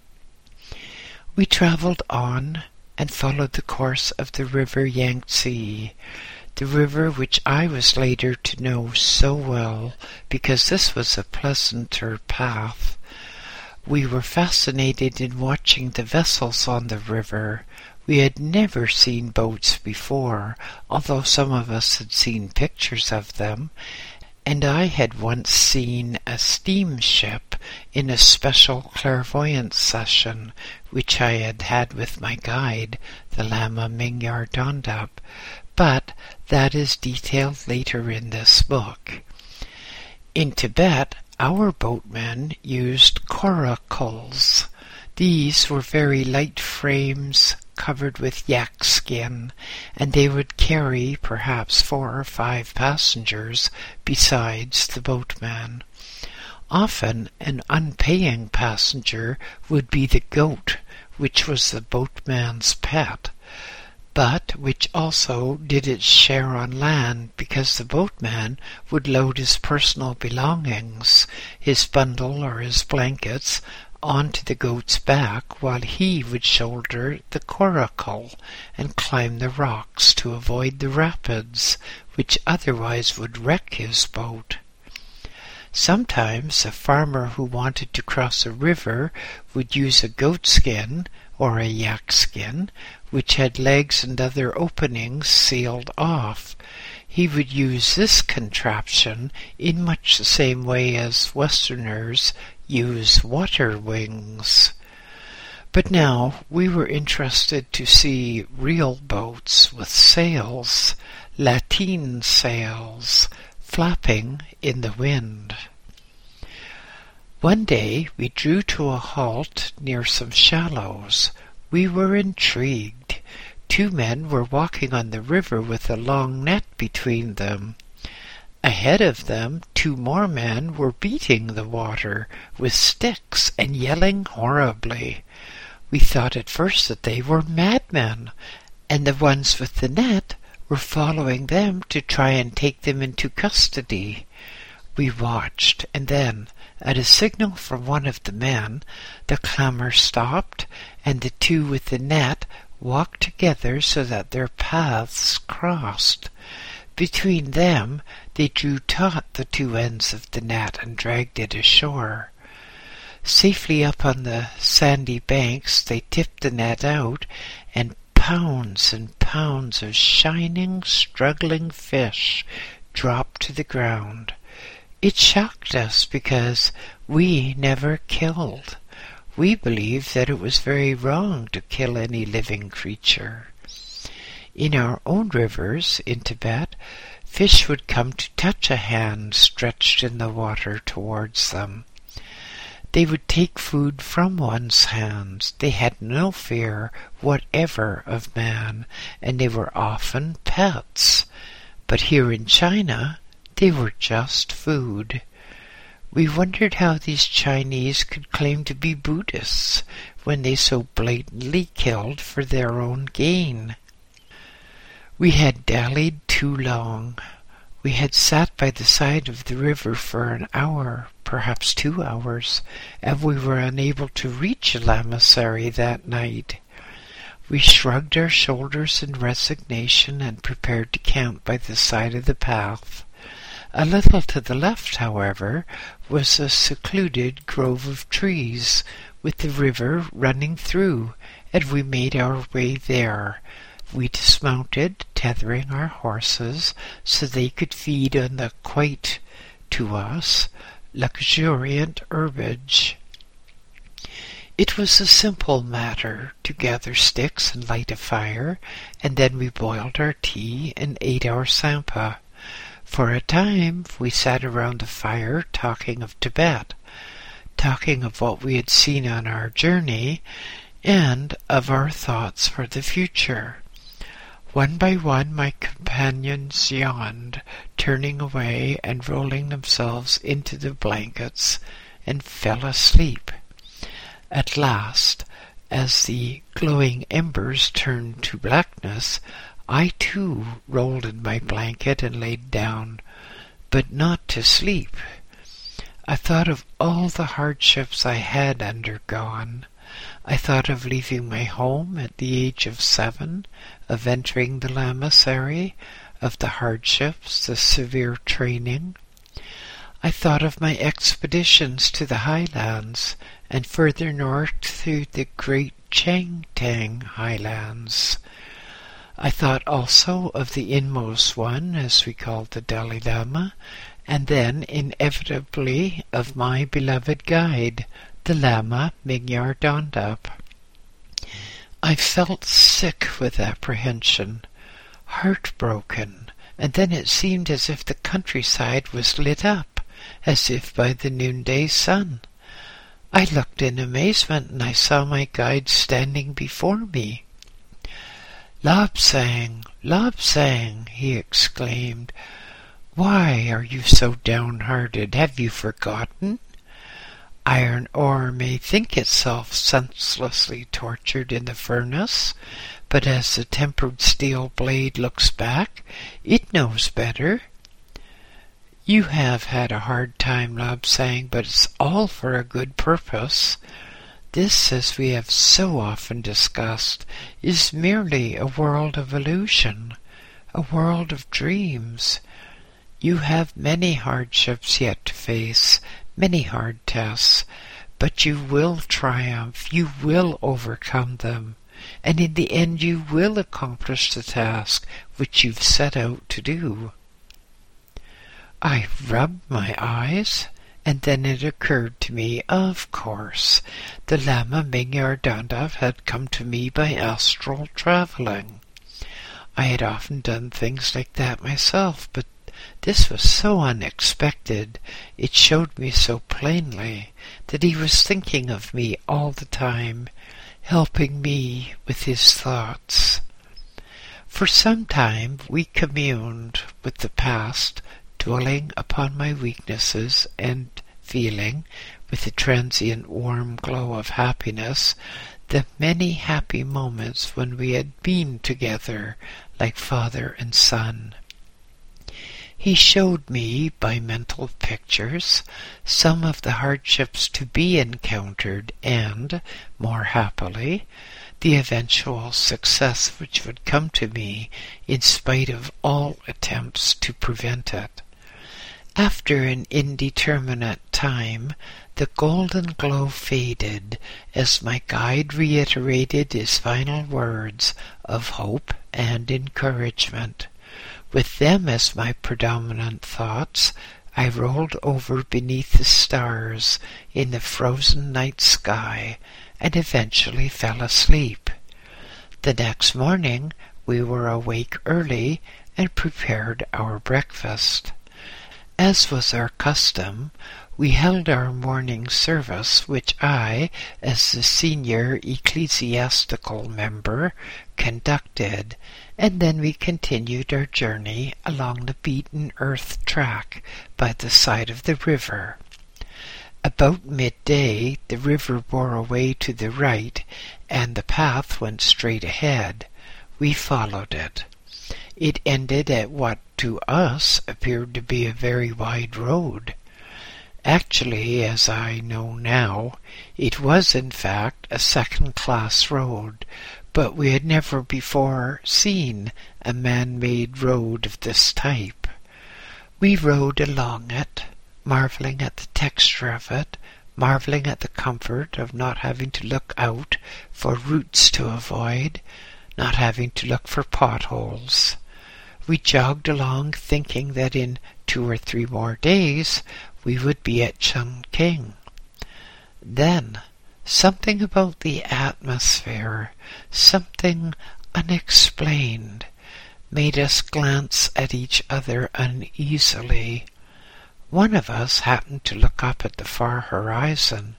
We traveled on and followed the course of the river Yangtze, the river which I was later to know so well, because this was a pleasanter path. We were fascinated in watching the vessels on the river. We had never seen boats before, although some of us had seen pictures of them, and I had once seen a steamship in a special clairvoyance session which I had had with my guide, the Lama Mingyar Dondap, but that is detailed later in this book. In Tibet, our boatmen used coracles. These were very light frames covered with yak skin, and they would carry perhaps 4 or 5 passengers besides the boatman. Often an unpaying passenger would be the goat, which was the boatman's pet, but which also did its share on land, because the boatman would load his personal belongings, his bundle or his blankets, onto the goat's back, while he would shoulder the coracle and climb the rocks to avoid the rapids, which otherwise would wreck his boat. Sometimes a farmer who wanted to cross a river would use a goat skin or a yak skin, which had legs and other openings sealed off. He would use this contraption in much the same way as Westerners use water wings. But now we were interested to see real boats with sails, lateen sails, flapping in the wind. One day we drew to a halt near some shallows. We were intrigued. 2 men were walking on the river with a long net between them. Ahead of them 2 more men were beating the water with sticks and yelling horribly. We thought at first that they were madmen, and the ones with the net were following them to try and take them into custody. We watched, and then, At a signal from one of the men, the clamor stopped, and the two with the net walked together so that their paths crossed. Between them they drew taut the two ends of the net and dragged it ashore. Safely up on the sandy banks they tipped the net out, and pounds of shining, struggling fish dropped to the ground. It shocked us because we never killed. We believed that it was very wrong to kill any living creature. In our own rivers in Tibet, fish would come to touch a hand stretched in the water towards them. They would take food from one's hands. They had no fear whatever of man, and they were often pets. But here in China, they were just food. We wondered how these Chinese could claim to be Buddhists when they so blatantly killed for their own gain. We had dallied too long. We had sat by the side of the river for an hour, perhaps 2 hours, and we were unable to reach a lamasery that night. We shrugged our shoulders in resignation and prepared to camp by the side of the path. A little to the left, however, was a secluded grove of trees, with the river running through, and we made our way there. We dismounted, tethering our horses so they could feed on the quite, to us, luxuriant herbage. It was a simple matter to gather sticks and light a fire, and then we boiled our tea and ate our sampa. For a time we sat around the fire talking of Tibet, talking of what we had seen on our journey, and of our thoughts for the future. One by one my companions yawned, turning away and rolling themselves into the blankets, and fell asleep. At last, as the glowing embers turned to blackness, I too rolled in my blanket and laid down, but not to sleep. I thought of all the hardships I had undergone. I thought of leaving my home at the age of 7, of entering the lamasery, of the hardships, the severe training. I thought of my expeditions to the highlands and further north through the great Changtang highlands. I thought also of the inmost one, as we called the Dalai Lama, and then inevitably of my beloved guide, the Lama Mingyar Dondap. I felt sick with apprehension, heartbroken, and then it seemed as if the countryside was lit up, as if by the noonday sun. I looked in amazement, and I saw my guide standing before me. "Lobsang, Lobsang," he exclaimed, "why are you so downhearted? Have you forgotten? Iron ore may think itself senselessly tortured in the furnace, but as the tempered steel blade looks back, it knows better. You have had a hard time, Lobsang, but it's all for a good purpose. This, as we have so often discussed, is merely a world of illusion, a world of dreams. You have many hardships yet to face, many hard tests, but you will triumph, you will overcome them, and in the end you will accomplish the task which you've set out to do." I rubbed my eyes, and then it occurred to me, of course, the Lama Mingyar Dondap had come to me by astral travelling. I had often done things like that myself, but this was so unexpected, it showed me so plainly that he was thinking of me all the time, helping me with his thoughts. For some time we communed with the past, dwelling upon my weaknesses and feeling, with a transient warm glow of happiness, the many happy moments when we had been together like father and son. He showed me, by mental pictures, some of the hardships to be encountered and, more happily, the eventual success which would come to me in spite of all attempts to prevent it. After an indeterminate time, the golden glow faded as my guide reiterated his final words of hope and encouragement. With them as my predominant thoughts, I rolled over beneath the stars in the frozen night sky and eventually fell asleep. The next morning we were awake early and prepared our breakfast. As was our custom, we held our morning service, which I, as the senior ecclesiastical member, conducted, and then we continued our journey along the beaten earth track by the side of the river. About midday the river bore away to the right, and the path went straight ahead. We followed it. It ended at what to us appeared to be a very wide road. Actually, as I know now, it was in fact a second-class road, but we had never before seen a man-made road of this type. We rode along it, marveling at the texture of it, marveling at the comfort of not having to look out for roots to avoid, not having to look for potholes. We jogged along thinking that in 2 or 3 more days we would be at Chungking. Then something about the atmosphere, something unexplained, made us glance at each other uneasily. One of us happened to look up at the far horizon.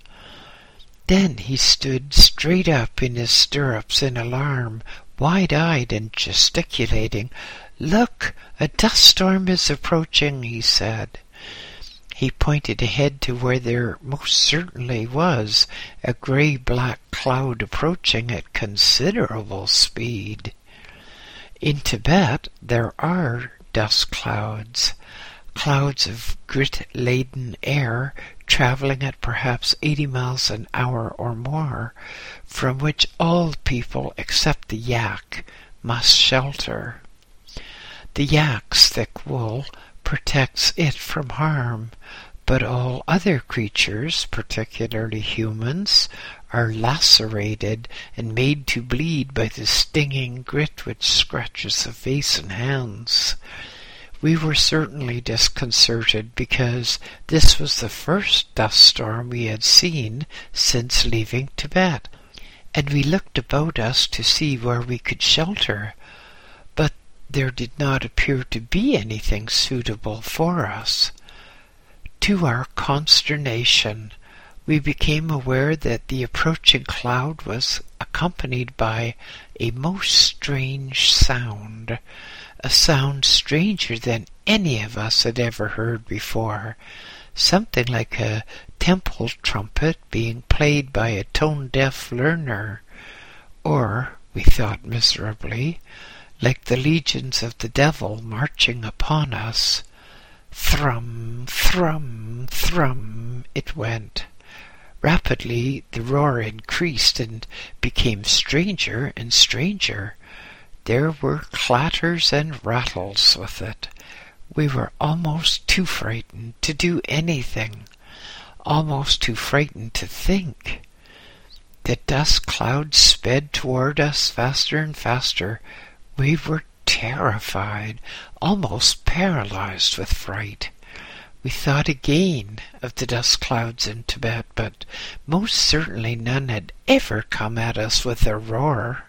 Then he stood straight up in his stirrups in alarm, wide-eyed and gesticulating. "Look, a dust storm is approaching," he said. He pointed ahead to where there most certainly was a grey-black cloud approaching at considerable speed. In Tibet there are dust clouds, clouds of grit-laden air traveling at perhaps 80 miles an hour or more, from which all people except the yak must shelter. The yak's thick wool protects it from harm, but all other creatures, particularly humans, are lacerated and made to bleed by the stinging grit which scratches the face and hands. We were certainly disconcerted because this was the first dust storm we had seen since leaving Tibet, and we looked about us to see where we could shelter, but there did not appear to be anything suitable for us. To our consternation, we became aware that the approaching cloud was accompanied by a most strange sound, a sound stranger than any of us had ever heard before, something like a temple trumpet being played by a tone-deaf learner, or, we thought miserably, like the legions of the devil marching upon us. Thrum, thrum, thrum, it went. Rapidly the roar increased and became stranger and stranger. There were clatters and rattles with it. We were almost too frightened to do anything, almost too frightened to think. The dust cloud sped toward us faster and faster. We were terrified, almost paralyzed with fright. We thought again of the dust clouds in Tibet, but most certainly none had ever come at us with a roar.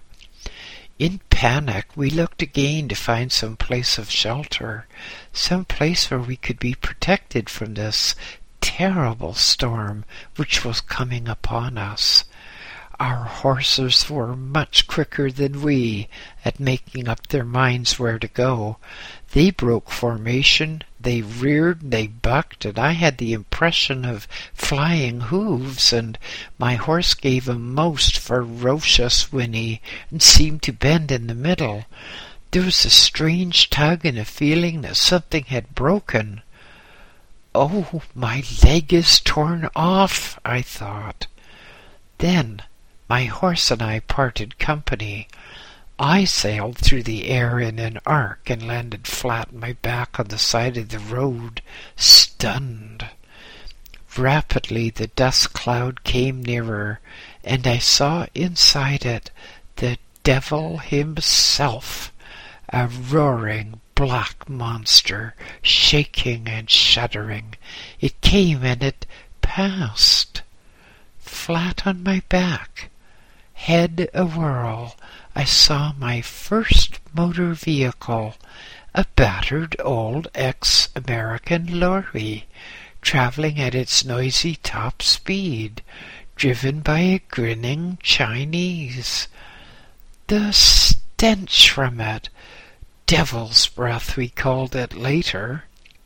In panic, we looked again to find some place of shelter, some place where we could be protected from this terrible storm which was coming upon us. Our horses were much quicker than we at making up their minds where to go. They broke formation, they reared, they bucked, and I had the impression of flying hooves, and my horse gave a most ferocious whinny and seemed to bend in the middle. There was a strange tug and a feeling that something had broken. "Oh, my leg is torn off," I thought. Then my horse and I parted company. I sailed through the air in an arc and landed flat on my back on the side of the road, stunned. Rapidly the dust cloud came nearer, and I saw inside it the devil himself, a roaring black monster, shaking and shuddering. It came and it passed. Flat on my back, head awhirl, I saw my first motor vehicle, a battered old ex-American lorry, traveling at its noisy top speed, driven by a grinning Chinese. The stench from it, devil's breath we called it later,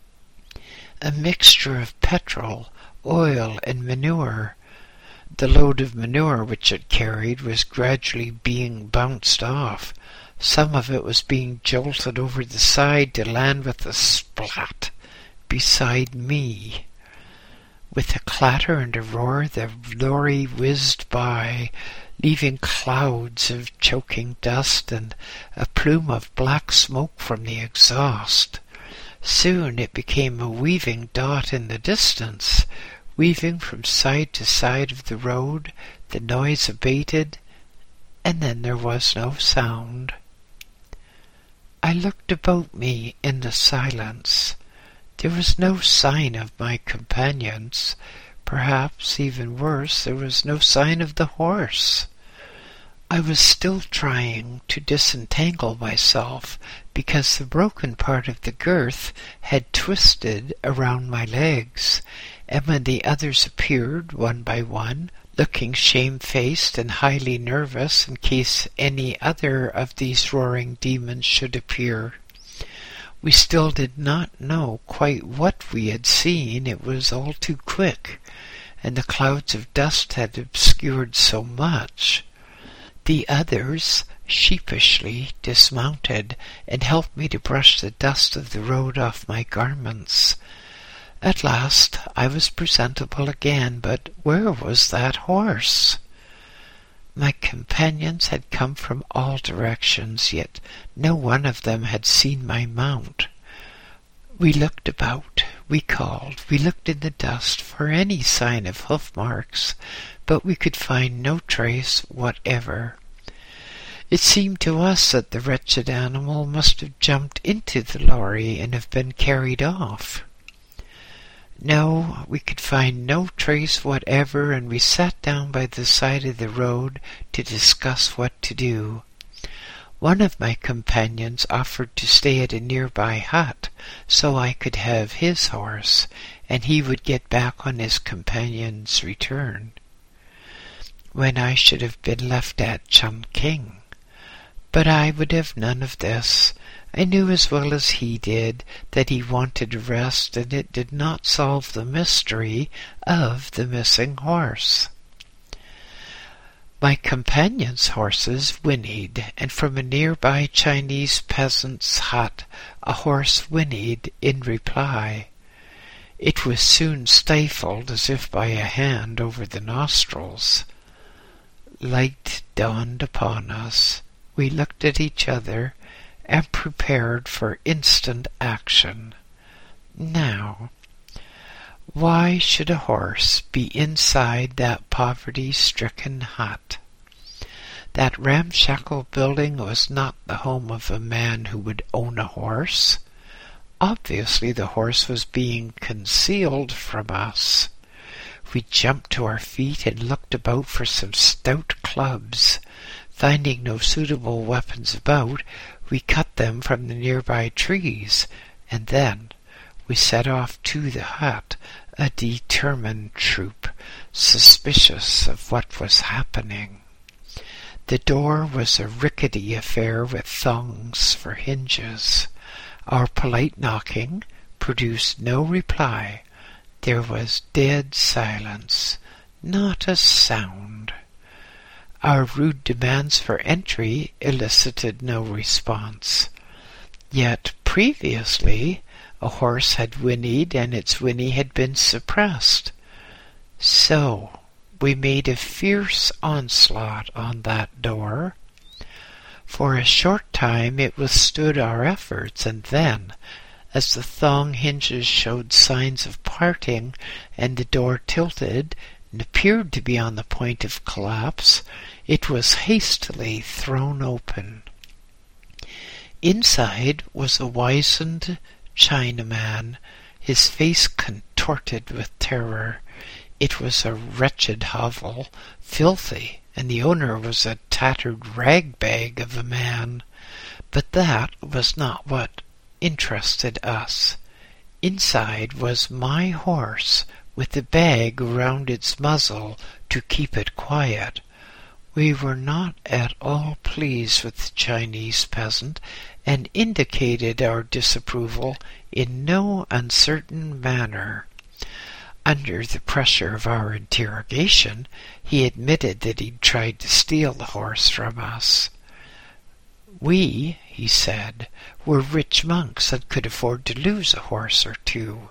a mixture of petrol, oil, and manure. The load of manure which it carried was gradually being bounced off. Some of it was being jolted over the side to land with a splat beside me. With a clatter and a roar, the lorry whizzed by, leaving clouds of choking dust and a plume of black smoke from the exhaust. Soon it became a weaving dot in the distance, weaving from side to side of the road. The noise abated, and then there was no sound. I looked about me in the silence. There was no sign of my companions. Perhaps, even worse, there was no sign of the horse. I was still trying to disentangle myself because the broken part of the girth had twisted around my legs, and when the others appeared one by one, looking shamefaced and highly nervous in case any other of these roaring demons should appear, we still did not know quite what we had seen. It was all too quick, and the clouds of dust had obscured so much. The others sheepishly dismounted and helped me to brush the dust of the road off my garments. At last I was presentable again, but where was that horse? My companions had come from all directions, yet no one of them had seen my mount. We looked about, we called, we looked in the dust for any sign of hoof marks, but we could find no trace whatever. It seemed to us that the wretched animal must have jumped into the lorry and have been carried off. No, we could find no trace whatever, and we sat down by the side of the road to discuss what to do. One of my companions offered to stay at a nearby hut so I could have his horse, and he would get back on his companion's return, when I should have been left at Chungking. But I would have none of this. I knew as well as he did that he wanted a rest, and it did not solve the mystery of the missing horse. My companions' horses whinnied, and from a nearby Chinese peasant's hut a horse whinnied in reply. It was soon stifled as if by a hand over the nostrils. Light dawned upon us. We looked at each other and prepared for instant action. Now, why should a horse be inside that poverty-stricken hut? That ramshackle building was not the home of a man who would own a horse. Obviously the horse was being concealed from us. We jumped to our feet and looked about for some stout clubs. Finding no suitable weapons about, we cut them from the nearby trees, and then we set off to the hut, a determined troop, suspicious of what was happening. The door was a rickety affair with thongs for hinges. Our polite knocking produced no reply. There was dead silence, not a sound. Our rude demands for entry elicited no response. Yet previously a horse had whinnied and its whinny had been suppressed. So we made a fierce onslaught on that door. For a short time it withstood our efforts, and then, as the thong hinges showed signs of parting and the door tilted and appeared to be on the point of collapse, it was hastily thrown open. Inside was a wizened Chinaman, his face contorted with terror. It was a wretched hovel, filthy, and the owner was a tattered rag-bag of a man. But that was not what interested us. Inside was my horse, with a bag around its muzzle to keep it quiet. We were not at all pleased with the Chinese peasant, and indicated our disapproval in no uncertain manner. Under the pressure of our interrogation, he admitted that he'd tried to steal the horse from us. We, he said, were rich monks and could afford to lose a horse or two.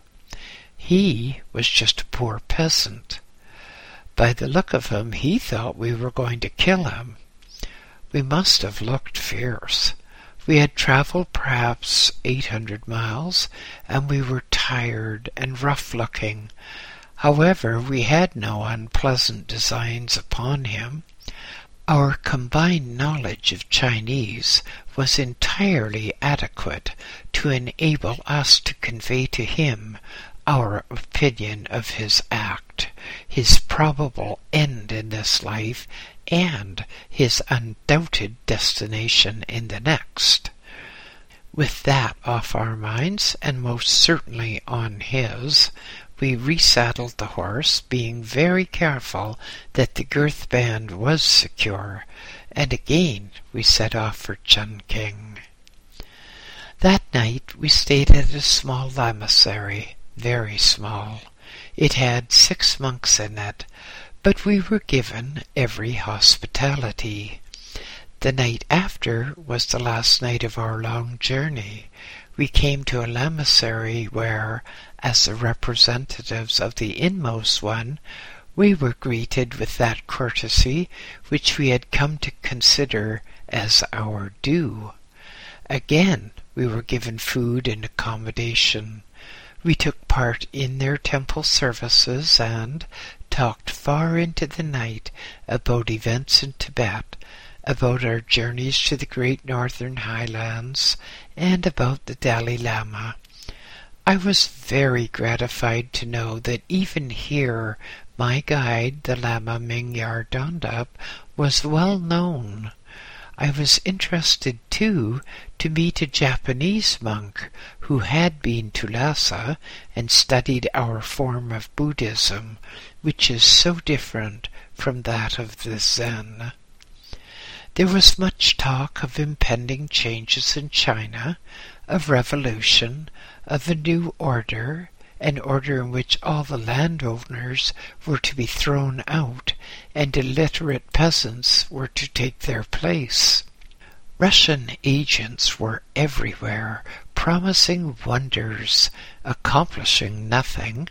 He was just a poor peasant. By the look of him, he thought we were going to kill him. We must have looked fierce. We had traveled perhaps 800 miles, and we were tired and rough-looking. However, we had no unpleasant designs upon him. Our combined knowledge of Chinese was entirely adequate to enable us to convey to him our opinion of his act, his probable end in this life, and his undoubted destination in the next. With that off our minds, and most certainly on his, we resaddled the horse, being very careful that the girth band was secure, and again we set off for Chungking. That night we stayed at a small lamasery, very small. It had 6 monks in it, but we were given every hospitality. The night after was the last night of our long journey. We came to a lamasery where, as the representatives of the inmost one, we were greeted with that courtesy which we had come to consider as our due. Again we were given food and accommodation. We took part in their temple services and talked far into the night about events in Tibet, about our journeys to the great northern highlands, and about the Dalai Lama. I was very gratified to know that even here my guide, the Lama Mingyar Dondap, was well known. I was interested, too, to meet a Japanese monk who had been to Lhasa and studied our form of Buddhism, which is so different from that of the Zen. There was much talk of impending changes in China, of revolution, of a new order, an order in which all the landowners were to be thrown out and illiterate peasants were to take their place. Russian agents were everywhere, promising wonders, accomplishing nothing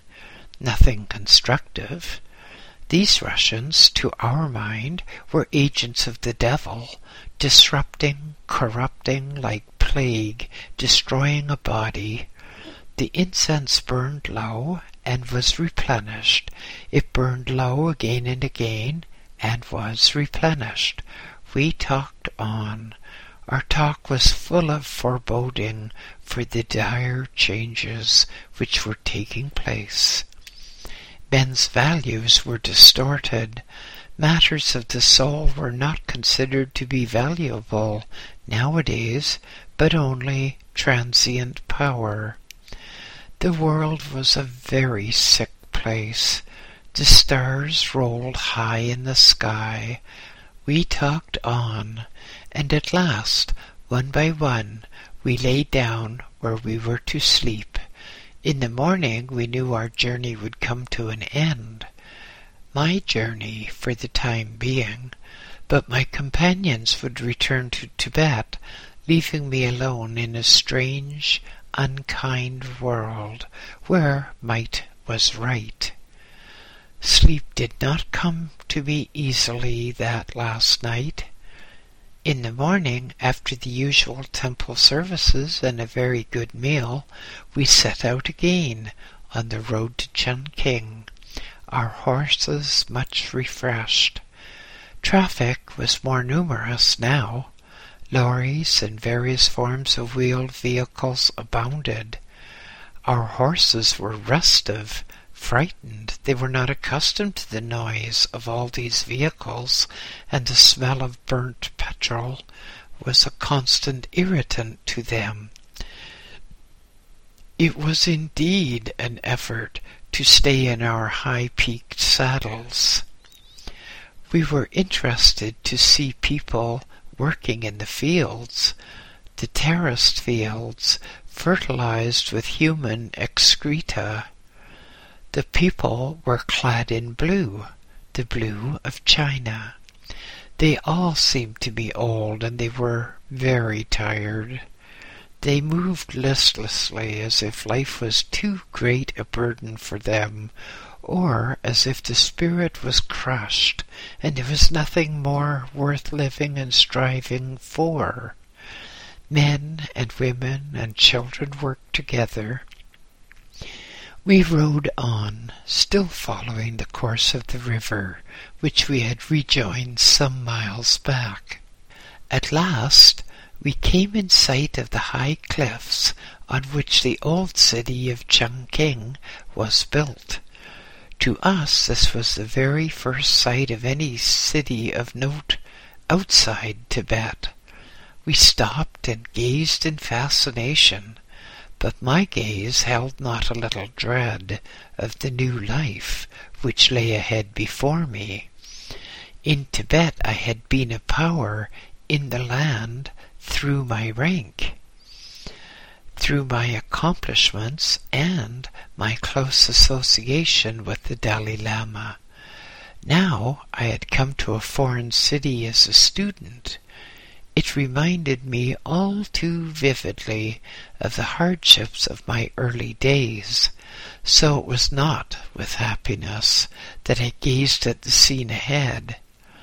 constructive. These Russians, to our mind, were agents of the devil, disrupting, corrupting like plague, destroying a body. The incense burned low and was replenished. It burned low again and again and was replenished. We talked on. Our talk was full of foreboding for the dire changes which were taking place. Men's values were distorted. Matters of the soul were not considered to be valuable nowadays, but only transient power. The world was a very sick place. The stars rolled high in the sky. We talked on, and at last, one by one, we lay down where we were to sleep. In the morning we knew our journey would come to an end. My journey for the time being, but my companions would return to Tibet leaving me alone in a strange, unkind world where might was right. Sleep did not come to me easily that last night. In the morning, after the usual temple services and a very good meal, we set out again on the road to Chungking, our horses much refreshed. Traffic was more numerous now. Lorries and various forms of wheeled vehicles abounded. Our horses were restive, frightened. They were not accustomed to the noise of all these vehicles, and the smell of burnt petrol was a constant irritant to them. It was indeed an effort to stay in our high-peaked saddles. We were interested to see people working in the fields, the terraced fields fertilized with human excreta. The people were clad in blue, the blue of China. They all seemed to be old, and they were very tired. They moved listlessly, as if life was too great a burden for them, or as if the spirit was crushed, and there was nothing more worth living and striving for. Men and women and children worked together. We rode on, still following the course of the river, which we had rejoined some miles back. At last we came in sight of the high cliffs on which the old city of Chungking was built. To us this was the very first sight of any city of note outside Tibet. We stopped and gazed in fascination, but my gaze held not a little dread of the new life which lay ahead before me. In Tibet I had been a power in the land through my rank, through my accomplishments, and my close association with the Dalai Lama. Now I had come to a foreign city as a student. It reminded me all too vividly of the hardships of my early days, so it was not with happiness that I gazed at the scene ahead.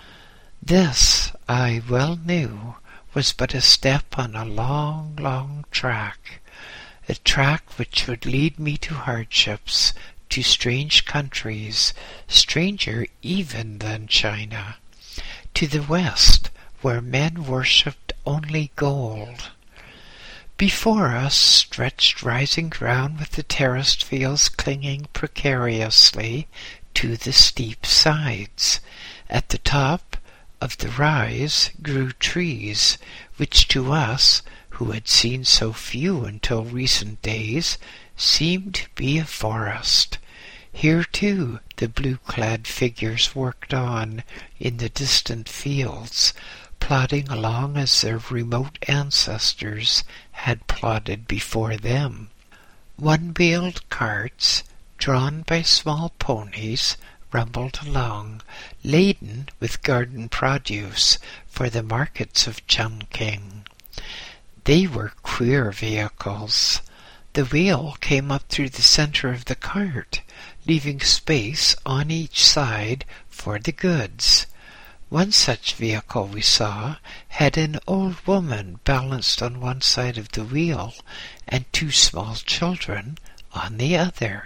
This, I well knew, was but a step on a long, long track, a track which would lead me to hardships, to strange countries, stranger even than China, to the West, where men worshipped only gold. Before us stretched rising ground with the terraced fields clinging precariously to the steep sides. At the top of the rise grew trees, which to us, who had seen so few until recent days, seemed to be a forest. Here, too, the blue-clad figures worked on in the distant fields, plodding along as their remote ancestors had plodded before them. One-wheeled carts, drawn by small ponies, rumbled along, laden with garden produce for the markets of Chungking. They were queer vehicles. The wheel came up through the center of the cart, leaving space on each side for the goods. One such vehicle we saw had an old woman balanced on one side of the wheel and two small children on the other.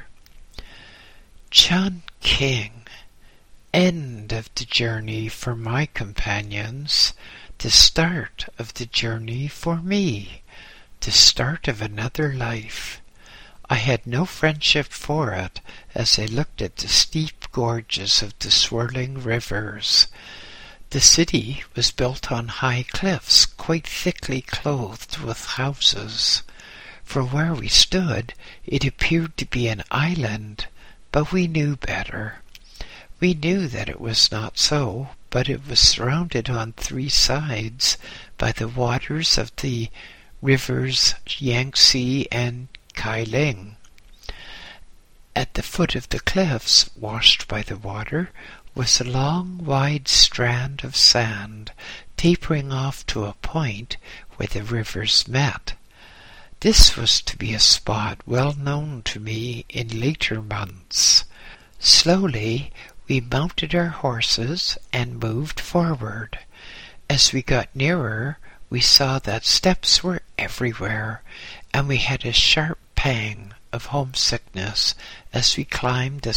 Chungking, end of the journey for my companions, the start of the journey for me, the start of another life. I had no friendship for it as I looked at the steep gorges of the swirling rivers. The city was built on high cliffs, quite thickly clothed with houses. From where we stood, it appeared to be an island, but we knew better. We knew that it was not so, but it was surrounded on three sides by the waters of the rivers Yangtze and Kailing. At the foot of the cliffs, washed by the water, was a long, wide strand of sand, tapering off to a point where the rivers met. This was to be a spot well known to me in later months. Slowly we mounted our horses and moved forward. As we got nearer, we saw that steps were everywhere, and we had a sharp pang of homesickness as we climbed the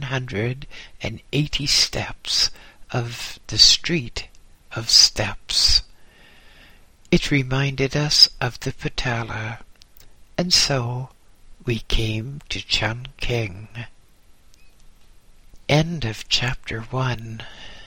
780 steps of the Street of Steps. It reminded us of the Potala, and so we came to Chungking. End of chapter 1.